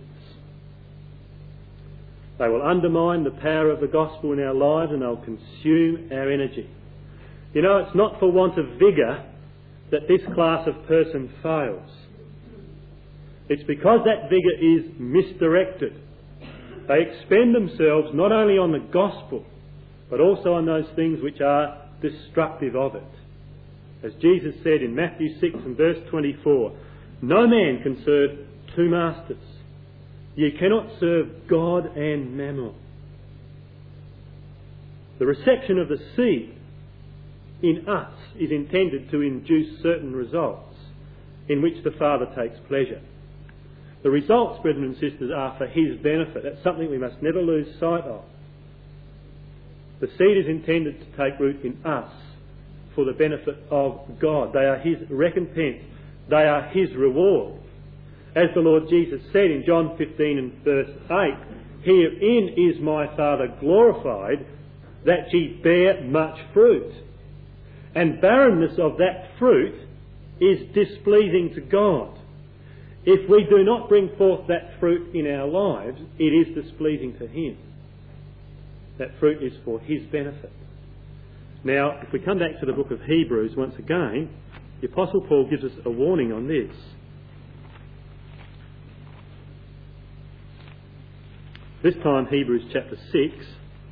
[SPEAKER 1] They will undermine the power of the gospel in our lives, and they'll consume our energy. You know, it's not for want of vigour that this class of person fails. It's because that vigour is misdirected. They expend themselves not only on the gospel, but also on those things which are destructive of it. As Jesus said in Matthew six and verse twenty-four, no man can serve two masters. You cannot serve God and mammon. The reception of the seed in us is intended to induce certain results in which the Father takes pleasure. The results, brethren and sisters, are for His benefit. That's something we must never lose sight of. The seed is intended to take root in us for the benefit of God. They are His recompense. They are His reward. As the Lord Jesus said in John fifteen and verse eight, herein is my Father glorified, that ye bear much fruit. And barrenness of that fruit is displeasing to God. If we do not bring forth that fruit in our lives, it is displeasing to Him. That fruit is for His benefit. Now, if we come back to the book of Hebrews once again, the Apostle Paul gives us a warning on this. This time, Hebrews chapter six.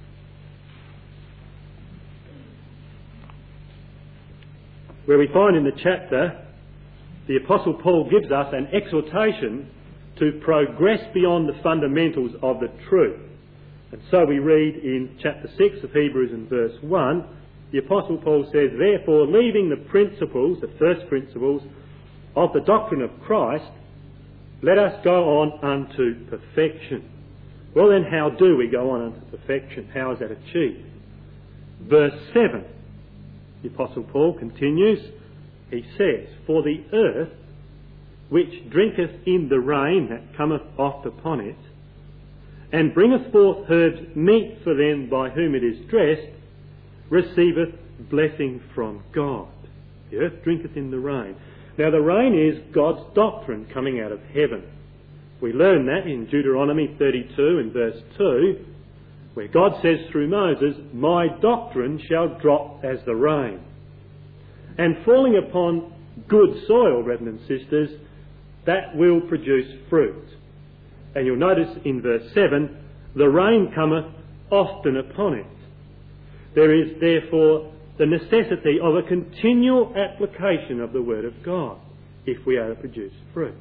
[SPEAKER 1] Where we find in the chapter, the Apostle Paul gives us an exhortation to progress beyond the fundamentals of the truth. And so we read in chapter six of Hebrews and verse one, the Apostle Paul says, therefore, leaving the principles, the first principles, of the doctrine of Christ, let us go on unto perfection. Well then, how do we go on unto perfection? How is that achieved? Verse seven, the Apostle Paul continues, he says, for the earth, which drinketh in the rain that cometh oft upon it, and bringeth forth herbs meet for them by whom it is dressed, receiveth blessing from God. The earth drinketh in the rain. Now the rain is God's doctrine coming out of heaven. We learn that in Deuteronomy thirty-two and verse two, where God says through Moses, my doctrine shall drop as the rain. And falling upon good soil, brethren and sisters, that will produce fruit. And you'll notice in verse seven, the rain cometh often upon it. There is therefore the necessity of a continual application of the Word of God if we are to produce fruit.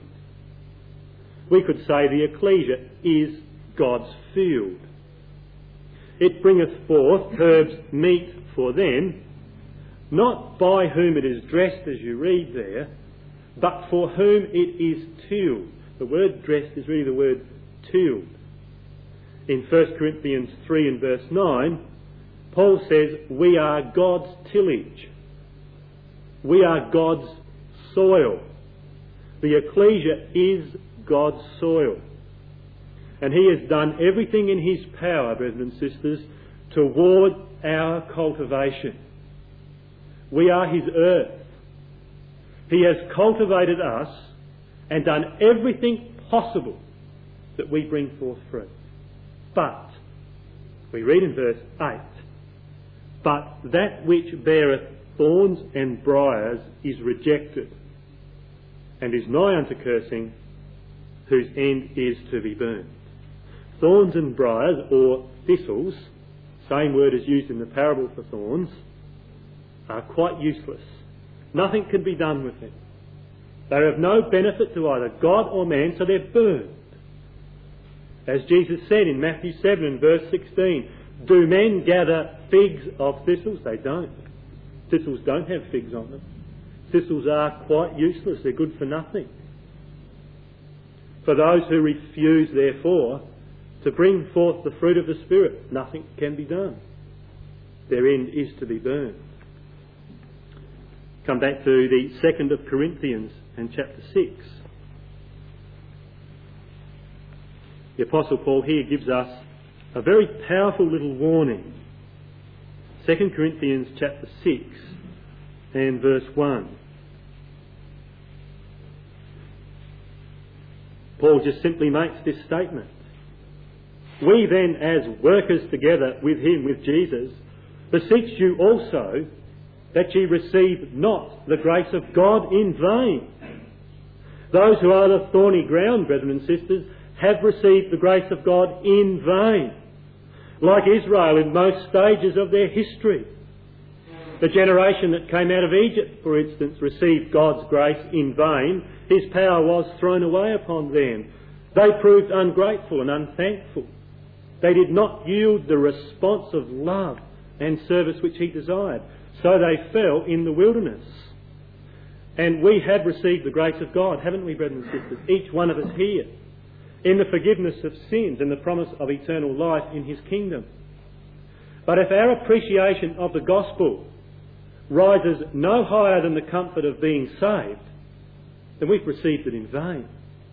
[SPEAKER 1] We could say the ecclesia is God's field. It bringeth forth herbs meet for them, not by whom it is dressed, as you read there, but for whom it is tilled. The word dressed is really the word tilled. In First Corinthians three and verse nine, Paul says, we are God's tillage. We are God's soil. The ecclesia is God's soil. And He has done everything in His power, brothers and sisters, toward our cultivation. We are His earth. He has cultivated us and done everything possible that we bring forth fruit. But, we read in verse eight, but that which beareth thorns and briars is rejected, and is nigh unto cursing, whose end is to be burned. Thorns and briars, or thistles, same word is used in the parable for thorns, are quite useless. Nothing can be done with them. They are of no benefit to either God or man, so they're burned. As Jesus said in Matthew seven and verse sixteen, do men gather figs of thistles? They don't. Thistles don't have figs on them. Thistles are quite useless. They're good for nothing. For those who refuse, therefore, to bring forth the fruit of the Spirit, nothing can be done. Their end is to be burned. Come back to the second of Corinthians and chapter six. The Apostle Paul here gives us a very powerful little warning. Second Corinthians chapter six and verse one. Paul just simply makes this statement. We then, as workers together with him, with Jesus, beseech you also that ye receive not the grace of God in vain. Those who are the thorny ground, brethren and sisters, have received the grace of God in vain. Like Israel in most stages of their history. The generation that came out of Egypt, for instance, received God's grace in vain. His power was thrown away upon them. They proved ungrateful and unthankful. They did not yield the response of love and service which he desired. So they fell in the wilderness. And we have received the grace of God, haven't we, brethren and sisters? Each one of us here. In the forgiveness of sins and the promise of eternal life in his kingdom. But if our appreciation of the gospel rises no higher than the comfort of being saved, then we've received it in vain.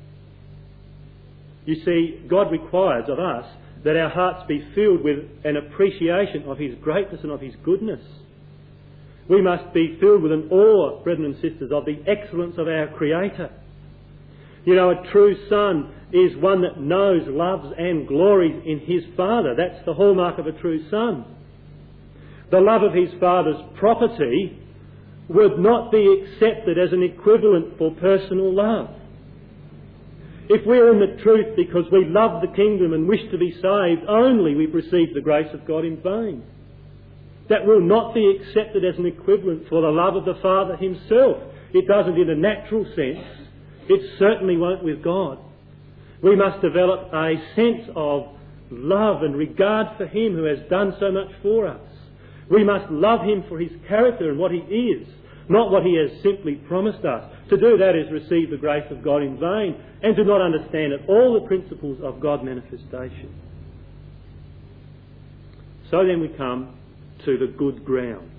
[SPEAKER 1] You see, God requires of us that our hearts be filled with an appreciation of his greatness and of his goodness. We must be filled with an awe, brethren and sisters, of the excellence of our Creator. You know, a true son is one that knows, loves and glories in his Father. That's the hallmark of a true son. The love of his Father's property would not be accepted as an equivalent for personal love. If we're in the truth because we love the kingdom and wish to be saved only, we've received the grace of God in vain. That will not be accepted as an equivalent for the love of the Father himself. It doesn't in a natural sense. It certainly won't with God. We must develop a sense of love and regard for him who has done so much for us. We must love him for his character and what he is, not what he has simply promised us. To do that is receive the grace of God in vain and to not understand at all the principles of God manifestation. So then we come to the good ground.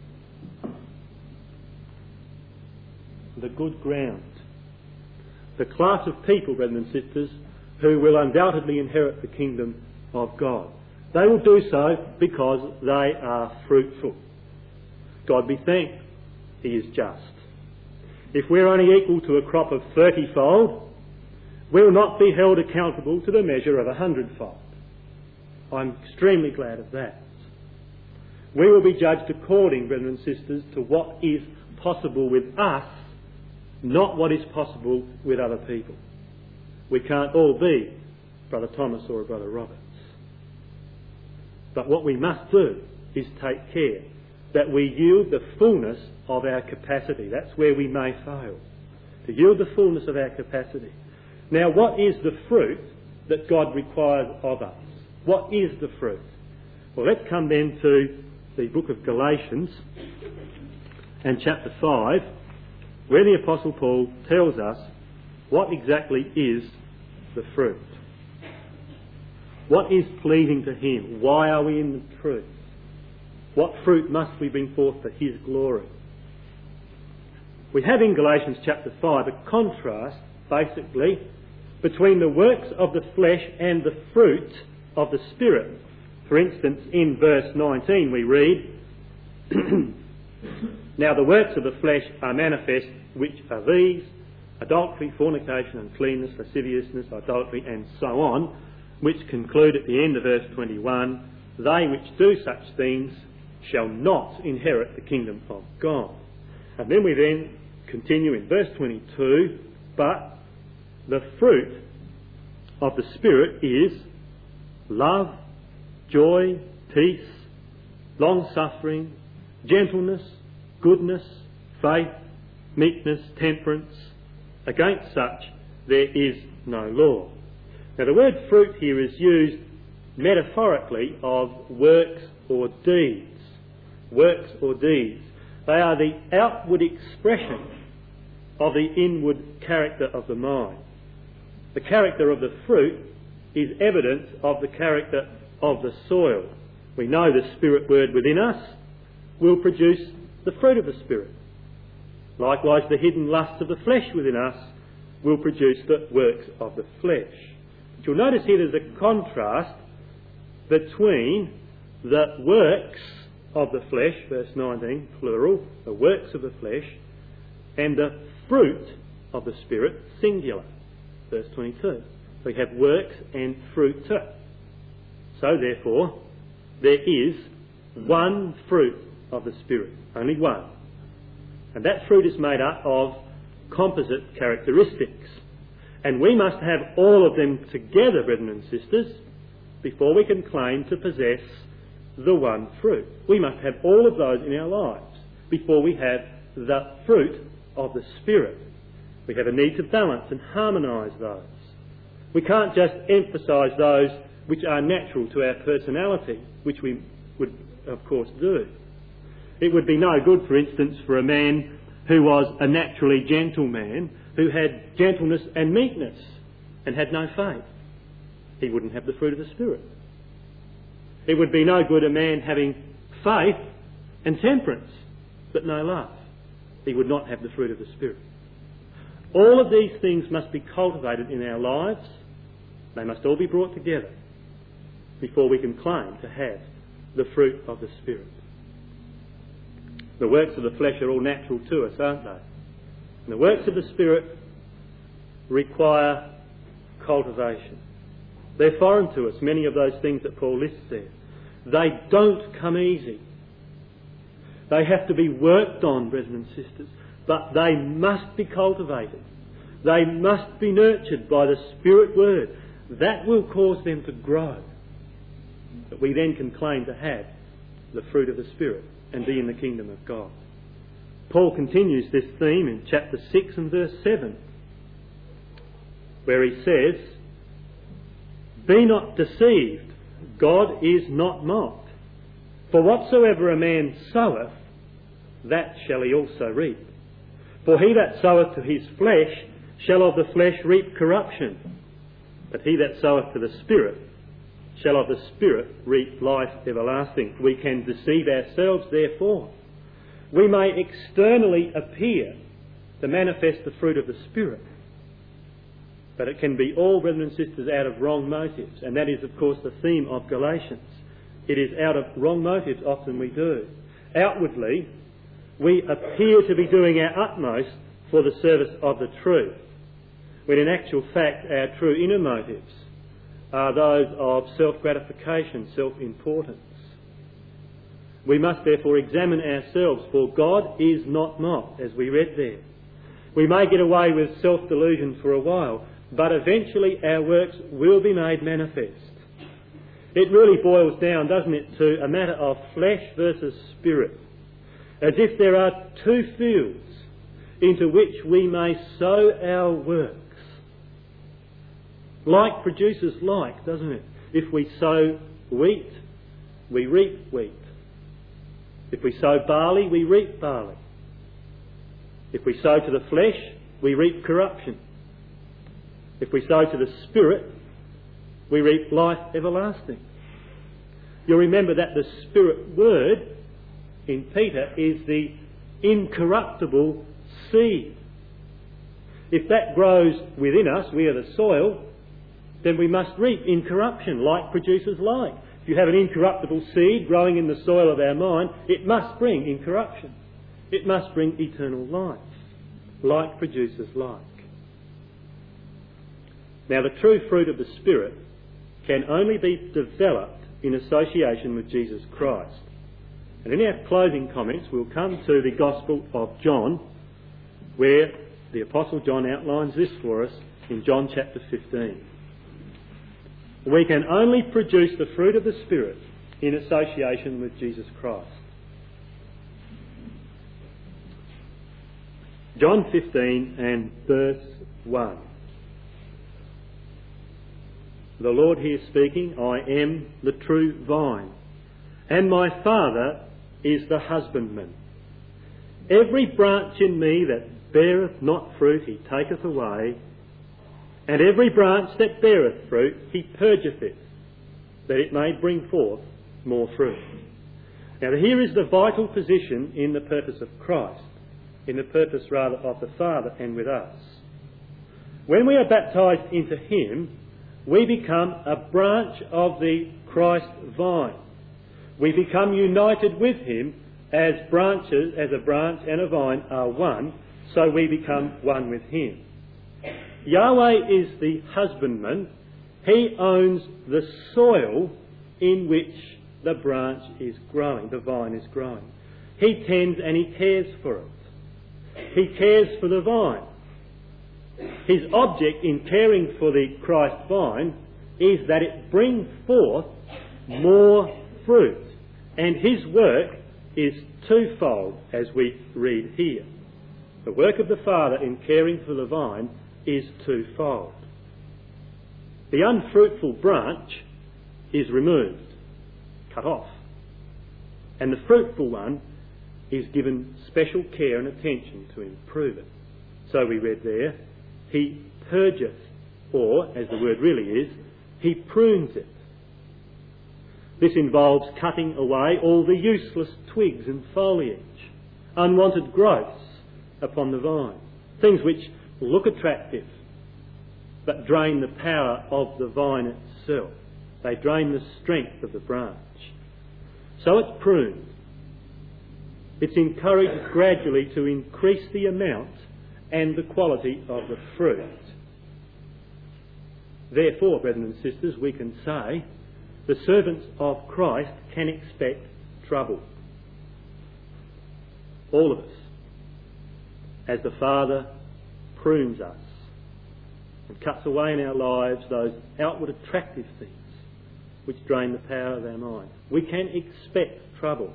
[SPEAKER 1] The good ground. The class of people, brethren and sisters, who will undoubtedly inherit the kingdom of God. They will do so because they are fruitful. God be thanked, he is just. If we're only equal to a crop of thirty-fold, we'll not be held accountable to the measure of a hundredfold. I'm extremely glad of that. We will be judged according, brethren and sisters, to what is possible with us, not what is possible with other people. We can't all be Brother Thomas or Brother Roberts. But what we must do is take care that we yield the fullness of our capacity. That's where we may fail. To yield the fullness of our capacity. Now, what is the fruit that God requires of us? What is the fruit? Well, let's come then to the book of Galatians and chapter five, where the Apostle Paul tells us what exactly is the fruit. What is pleasing to him? Why are we in the truth? What fruit must we bring forth for his glory? We have in Galatians chapter five a contrast, basically, between the works of the flesh and the fruit of the Spirit. For instance, in verse nineteen we read, Now the works of the flesh are manifest, which are these: adultery, fornication, uncleanness, lasciviousness, idolatry, and so on, which conclude at the end of verse twenty-one, they which do such things shall not inherit the kingdom of God. And then we then continue in verse twenty-two, but the fruit of the Spirit is love, joy, peace, long-suffering, gentleness, goodness, faith, meekness, temperance. Against such there is no law. Now the word fruit here is used metaphorically of works or deeds. Works or deeds. They are the outward expression of the inward character of the mind. The character of the fruit is evidence of the character of the soil. We know the Spirit word within us will produce the fruit of the Spirit. Likewise, the hidden lusts of the flesh within us will produce the works of the flesh. But you'll notice here there's a contrast between the works of the flesh, verse nineteen, plural, the works of the flesh, and the fruit of the Spirit, singular, verse twenty-two. So we have works and fruit. So therefore, there is one fruit of the Spirit, only one. And that fruit is made up of composite characteristics. And we must have all of them together, brethren and sisters, before we can claim to possess the one fruit. We must have all of those in our lives before we have the fruit of the Spirit. We have a need to balance and harmonise those. We can't just emphasise those which are natural to our personality, which we would, of course, do. It would be no good, for instance, for a man who was a naturally gentle man, who had gentleness and meekness and had no faith. He wouldn't have the fruit of the Spirit. It would be no good a man having faith and temperance, but no love. He would not have the fruit of the Spirit. All of these things must be cultivated in our lives. They must all be brought together before we can claim to have the fruit of the Spirit. The works of the flesh are all natural to us, aren't they? And the works of the Spirit require cultivation. They're foreign to us, many of those things that Paul lists there. They don't come easy. They have to be worked on, brethren and sisters, but they must be cultivated. They must be nurtured by the Spirit word. That will cause them to grow, that we then can claim to have the fruit of the Spirit and be in the kingdom of God. Paul continues this theme in chapter six and verse seven, where he says, "Be not deceived, God is not mocked. For whatsoever a man soweth, that shall he also reap. For he that soweth to his flesh shall of the flesh reap corruption, but he that soweth to the Spirit shall of the Spirit reap life everlasting." We can deceive ourselves, therefore. We may externally appear to manifest the fruit of the Spirit, but it can be all, brethren and sisters, out of wrong motives. And that is, of course, the theme of Galatians. It is out of wrong motives often we do. Outwardly, we appear to be doing our utmost for the service of the truth, when in actual fact our true inner motives are those of self-gratification, self-importance. We must therefore examine ourselves, for God is not mocked, as we read there. We may get away with self-delusion for a while, but eventually our works will be made manifest. It really boils down, doesn't it, to a matter of flesh versus spirit, as if there are two fields into which we may sow our works. Like produces like, doesn't it? If we sow wheat, we reap wheat. If we sow barley, we reap barley. If we sow to the flesh, we reap corruption. If we sow to the Spirit, we reap life everlasting. You'll remember that the Spirit word in Peter is the incorruptible seed. If that grows within us, we are the soil, then we must reap incorruption. Like produces like. If you have an incorruptible seed growing in the soil of our mind, it must bring incorruption. It must bring eternal life. Like produces like. Now, the true fruit of the Spirit can only be developed in association with Jesus Christ. And in our closing comments, we'll come to the Gospel of John, where the Apostle John outlines this for us in John chapter fifteen. We can only produce the fruit of the Spirit in association with Jesus Christ. John fifteen and verse one. The Lord here speaking, "I am the true vine, and my Father is the husbandman. Every branch in me that beareth not fruit he taketh away, And every branch that beareth fruit, he purgeth it, that it may bring forth more fruit. Now here is the vital position in the purpose of Christ, in the purpose rather of the Father and with us. When we are baptised into him, we become a branch of the Christ vine. We become united with him as branches, as a branch and a vine are one, so we become one with him. Yahweh is the husbandman. He owns the soil in which the branch is growing, the vine is growing. He tends and he cares for it. He cares for the vine. His object in caring for the Christ vine is that it brings forth more fruit. And his work is twofold, as we read here. The work of the Father in caring for the vine is twofold. The unfruitful branch is removed, cut off, and the fruitful one is given special care and attention to improve it. So we read there, he purgeth, or, as the word really is, he prunes it. This involves cutting away all the useless twigs and foliage, unwanted growths upon the vine, things which look attractive but drain the power of the vine itself. They drain the strength of the branch. So it's pruned. It's encouraged gradually to increase the amount and the quality of the fruit. Therefore, brethren and sisters, we can say the servants of Christ can expect trouble. All of us, as the Father prunes us and cuts away in our lives those outward attractive things which drain the power of our mind. We can expect trouble.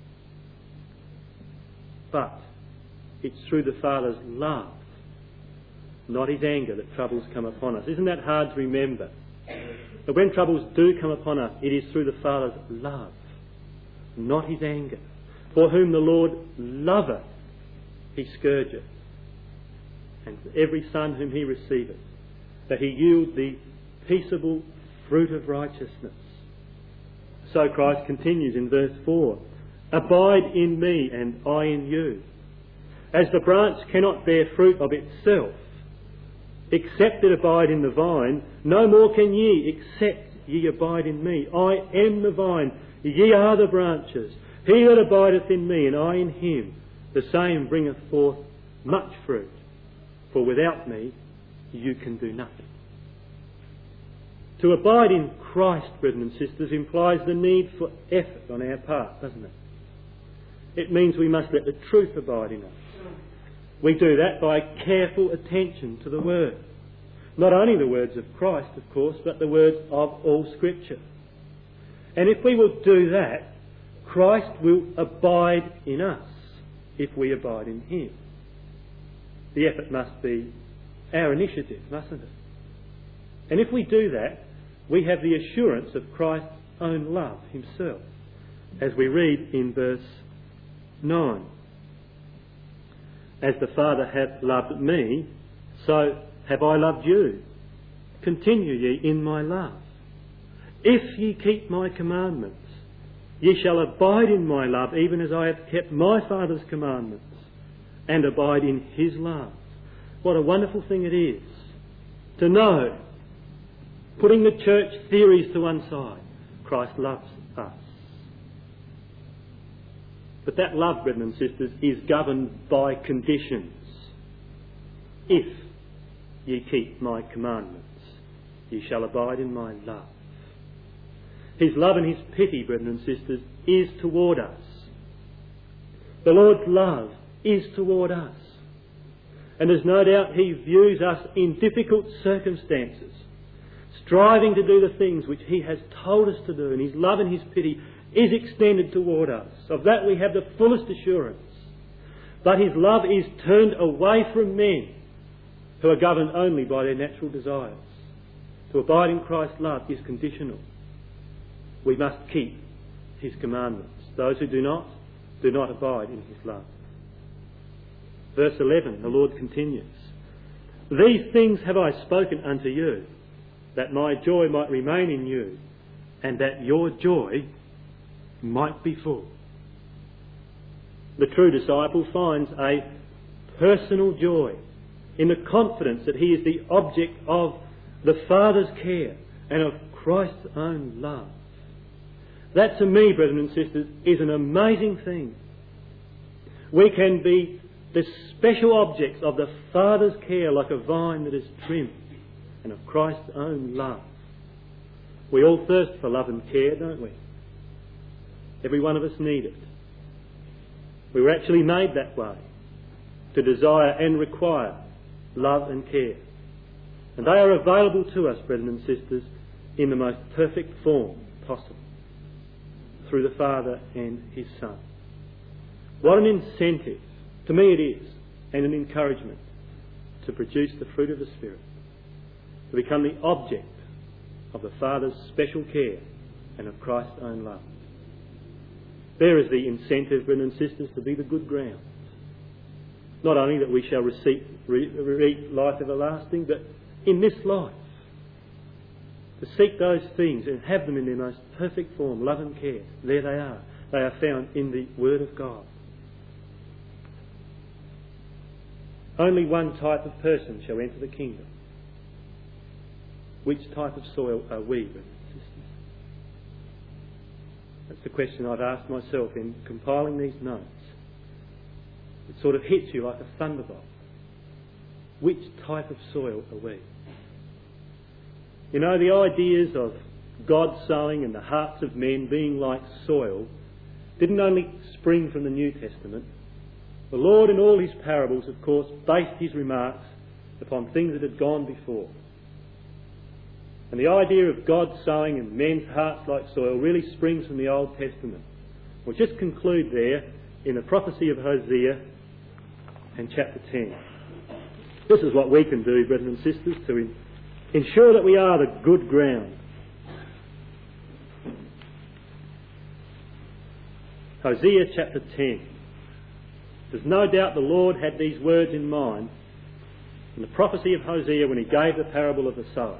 [SPEAKER 1] But it's through the Father's love, not his anger, that troubles come upon us. Isn't that hard to remember? But when troubles do come upon us, it is through the Father's love, not his anger. For whom the Lord loveth, he scourgeth. And for every son whom he receiveth, that he yield the peaceable fruit of righteousness. So Christ continues in verse four, abide in me and I in you. As the branch cannot bear fruit of itself, except it abide in the vine, no more can ye, except ye abide in me. I am the vine, ye are the branches. He that abideth in me and I in him, the same bringeth forth much fruit. For without me you can do nothing. To abide in Christ, brethren and sisters, implies the need for effort on our part, doesn't it? It means we must let the truth abide in us. We do that by careful attention to the Word. Not only the words of Christ, of course, but the words of all Scripture. And if we will do that, Christ will abide in us if we abide in him. The effort must be our initiative, mustn't it? And if we do that, we have the assurance of Christ's own love himself, as we read in verse nine. As the Father hath loved me, so have I loved you. Continue ye in my love. If ye keep my commandments, ye shall abide in my love, even as I have kept my Father's commandments, and abide in his love. What a wonderful thing it is to know, putting the church theories to one side, Christ loves us. But that love, brethren and sisters, is governed by conditions. If ye keep my commandments, ye shall abide in my love. His love and his pity, brethren and sisters, is toward us. The Lord's love is toward us. And there's no doubt he views us in difficult circumstances, striving to do the things which he has told us to do, and his love and his pity is extended toward us. Of that we have the fullest assurance. But his love is turned away from men who are governed only by their natural desires. To abide in Christ's love is conditional. We must keep his commandments. Those who do not, do not abide in his love. Verse eleven, the Lord continues, These things have I spoken unto you, that my joy might remain in you, and that your joy might be full. The true disciple finds a personal joy in the confidence that he is the object of the Father's care and of Christ's own love. That, to me, brethren and sisters, is an amazing thing. We can be the special objects of the Father's care like a vine that is trimmed, and of Christ's own love. We all thirst for love and care, don't we? Every one of us need it. We were actually made that way, to desire and require love and care. And they are available to us, brethren and sisters, in the most perfect form possible, through the Father and His Son. What an incentive, to me it is, and an encouragement to produce the fruit of the Spirit, to become the object of the Father's special care and of Christ's own love. There is the incentive, brethren and sisters, to be the good ground. Not only that we shall receive, re, reap life everlasting, but in this life, to seek those things and have them in their most perfect form, love and care. There they are. They are found in the Word of God. Only one type of person shall enter the kingdom. Which type of soil are we, brothers and sisters? That's the question I've asked myself in compiling these notes. It sort of hits you like a thunderbolt. Which type of soil are we? You know, the ideas of God sowing and the hearts of men being like soil didn't only spring from the New Testament. The Lord in all His parables, of course, based His remarks upon things that had gone before. And the idea of God sowing and men's hearts like soil really springs from the Old Testament. We'll just conclude there in the prophecy of Hosea and chapter ten. This is what we can do, brethren and sisters, to in, ensure that we are the good ground. Hosea chapter ten. There's no doubt the Lord had these words in mind in the prophecy of Hosea when He gave the parable of the sower.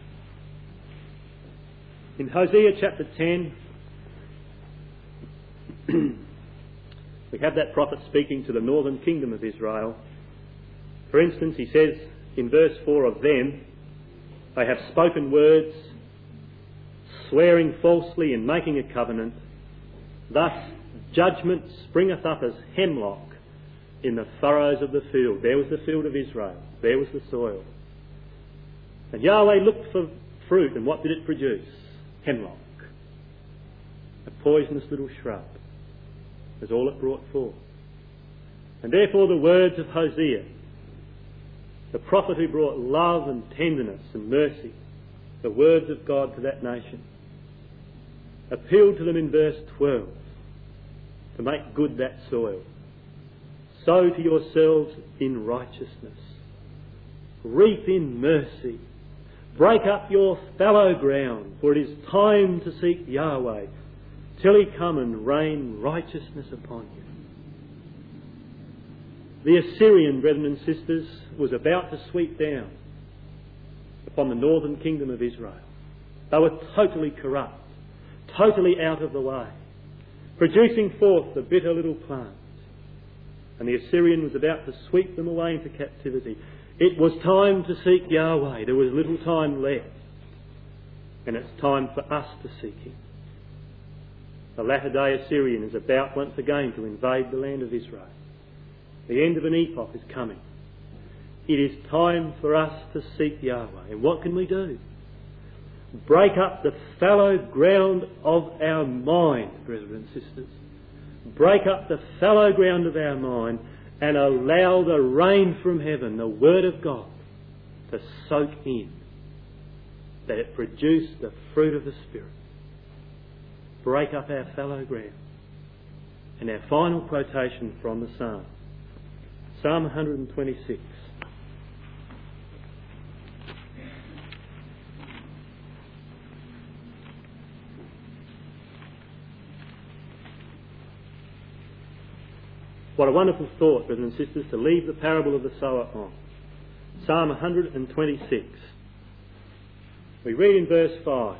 [SPEAKER 1] In Hosea chapter ten, we have that prophet speaking to the northern kingdom of Israel. For instance, he says in verse four of them, they have spoken words, swearing falsely and making a covenant. Thus judgment springeth up as hemlock in the furrows of the field. There was the field of Israel. There was the soil. And Yahweh looked for fruit, and what did it produce? Hemlock. A poisonous little shrub. That's all it brought forth. And therefore the words of Hosea, the prophet who brought love and tenderness and mercy, the words of God to that nation, appealed to them in verse twelve to make good that soil. Sow to yourselves in righteousness. Reap in mercy. Break up your fallow ground, for it is time to seek Yahweh till He come and rain righteousness upon you. The Assyrian, brethren and sisters, was about to sweep down upon the northern kingdom of Israel. They were totally corrupt, totally out of the way, producing forth the bitter little plant. And the Assyrian was about to sweep them away into captivity. It was time to seek Yahweh. There was little time left. And it's time for us to seek Him. The latter-day Assyrian is about once again to invade the land of Israel. The end of an epoch is coming. It is time for us to seek Yahweh. And what can we do? Break up the fallow ground of our mind, brethren and sisters. Break up the fallow ground of our mind and allow the rain from heaven, the Word of God, to soak in, that it produce the fruit of the Spirit. Break up our fallow ground. And our final quotation from the Psalm. Psalm one twenty-six. What a wonderful thought, brothers and sisters, to leave the parable of the sower on. Psalm one hundred twenty-six. We read in verse five,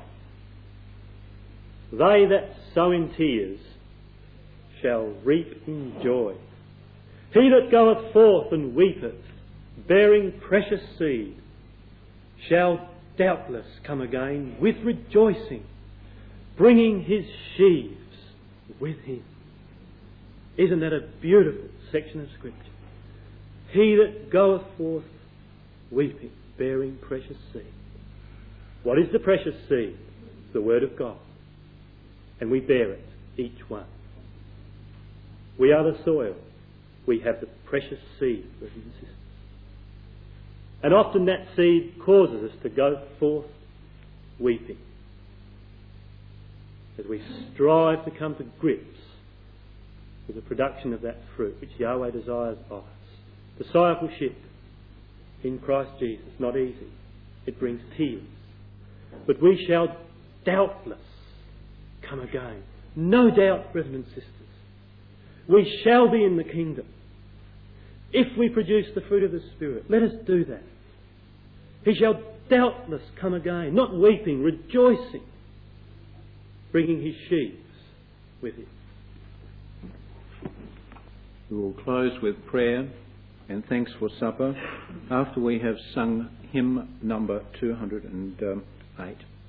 [SPEAKER 1] "They that sow in tears shall reap in joy. He that goeth forth and weepeth, bearing precious seed, shall doubtless come again with rejoicing, bringing his sheaves with him." Isn't that a beautiful section of Scripture? He that goeth forth weeping, bearing precious seed. What is the precious seed? The Word of God. And we bear it, each one. We are the soil. We have the precious seed, brothers and sisters. And often that seed causes us to go forth weeping as we strive to come to grips with the production of that fruit which Yahweh desires of us. Discipleship in Christ Jesus, not easy. It brings tears. But we shall doubtless come again. No doubt, brethren and sisters. We shall be in the kingdom if we produce the fruit of the Spirit. Let us do that. He shall doubtless come again, not weeping, rejoicing, bringing his sheaves with him.
[SPEAKER 2] We will close with prayer and thanks for supper after we have sung hymn number two hundred eight.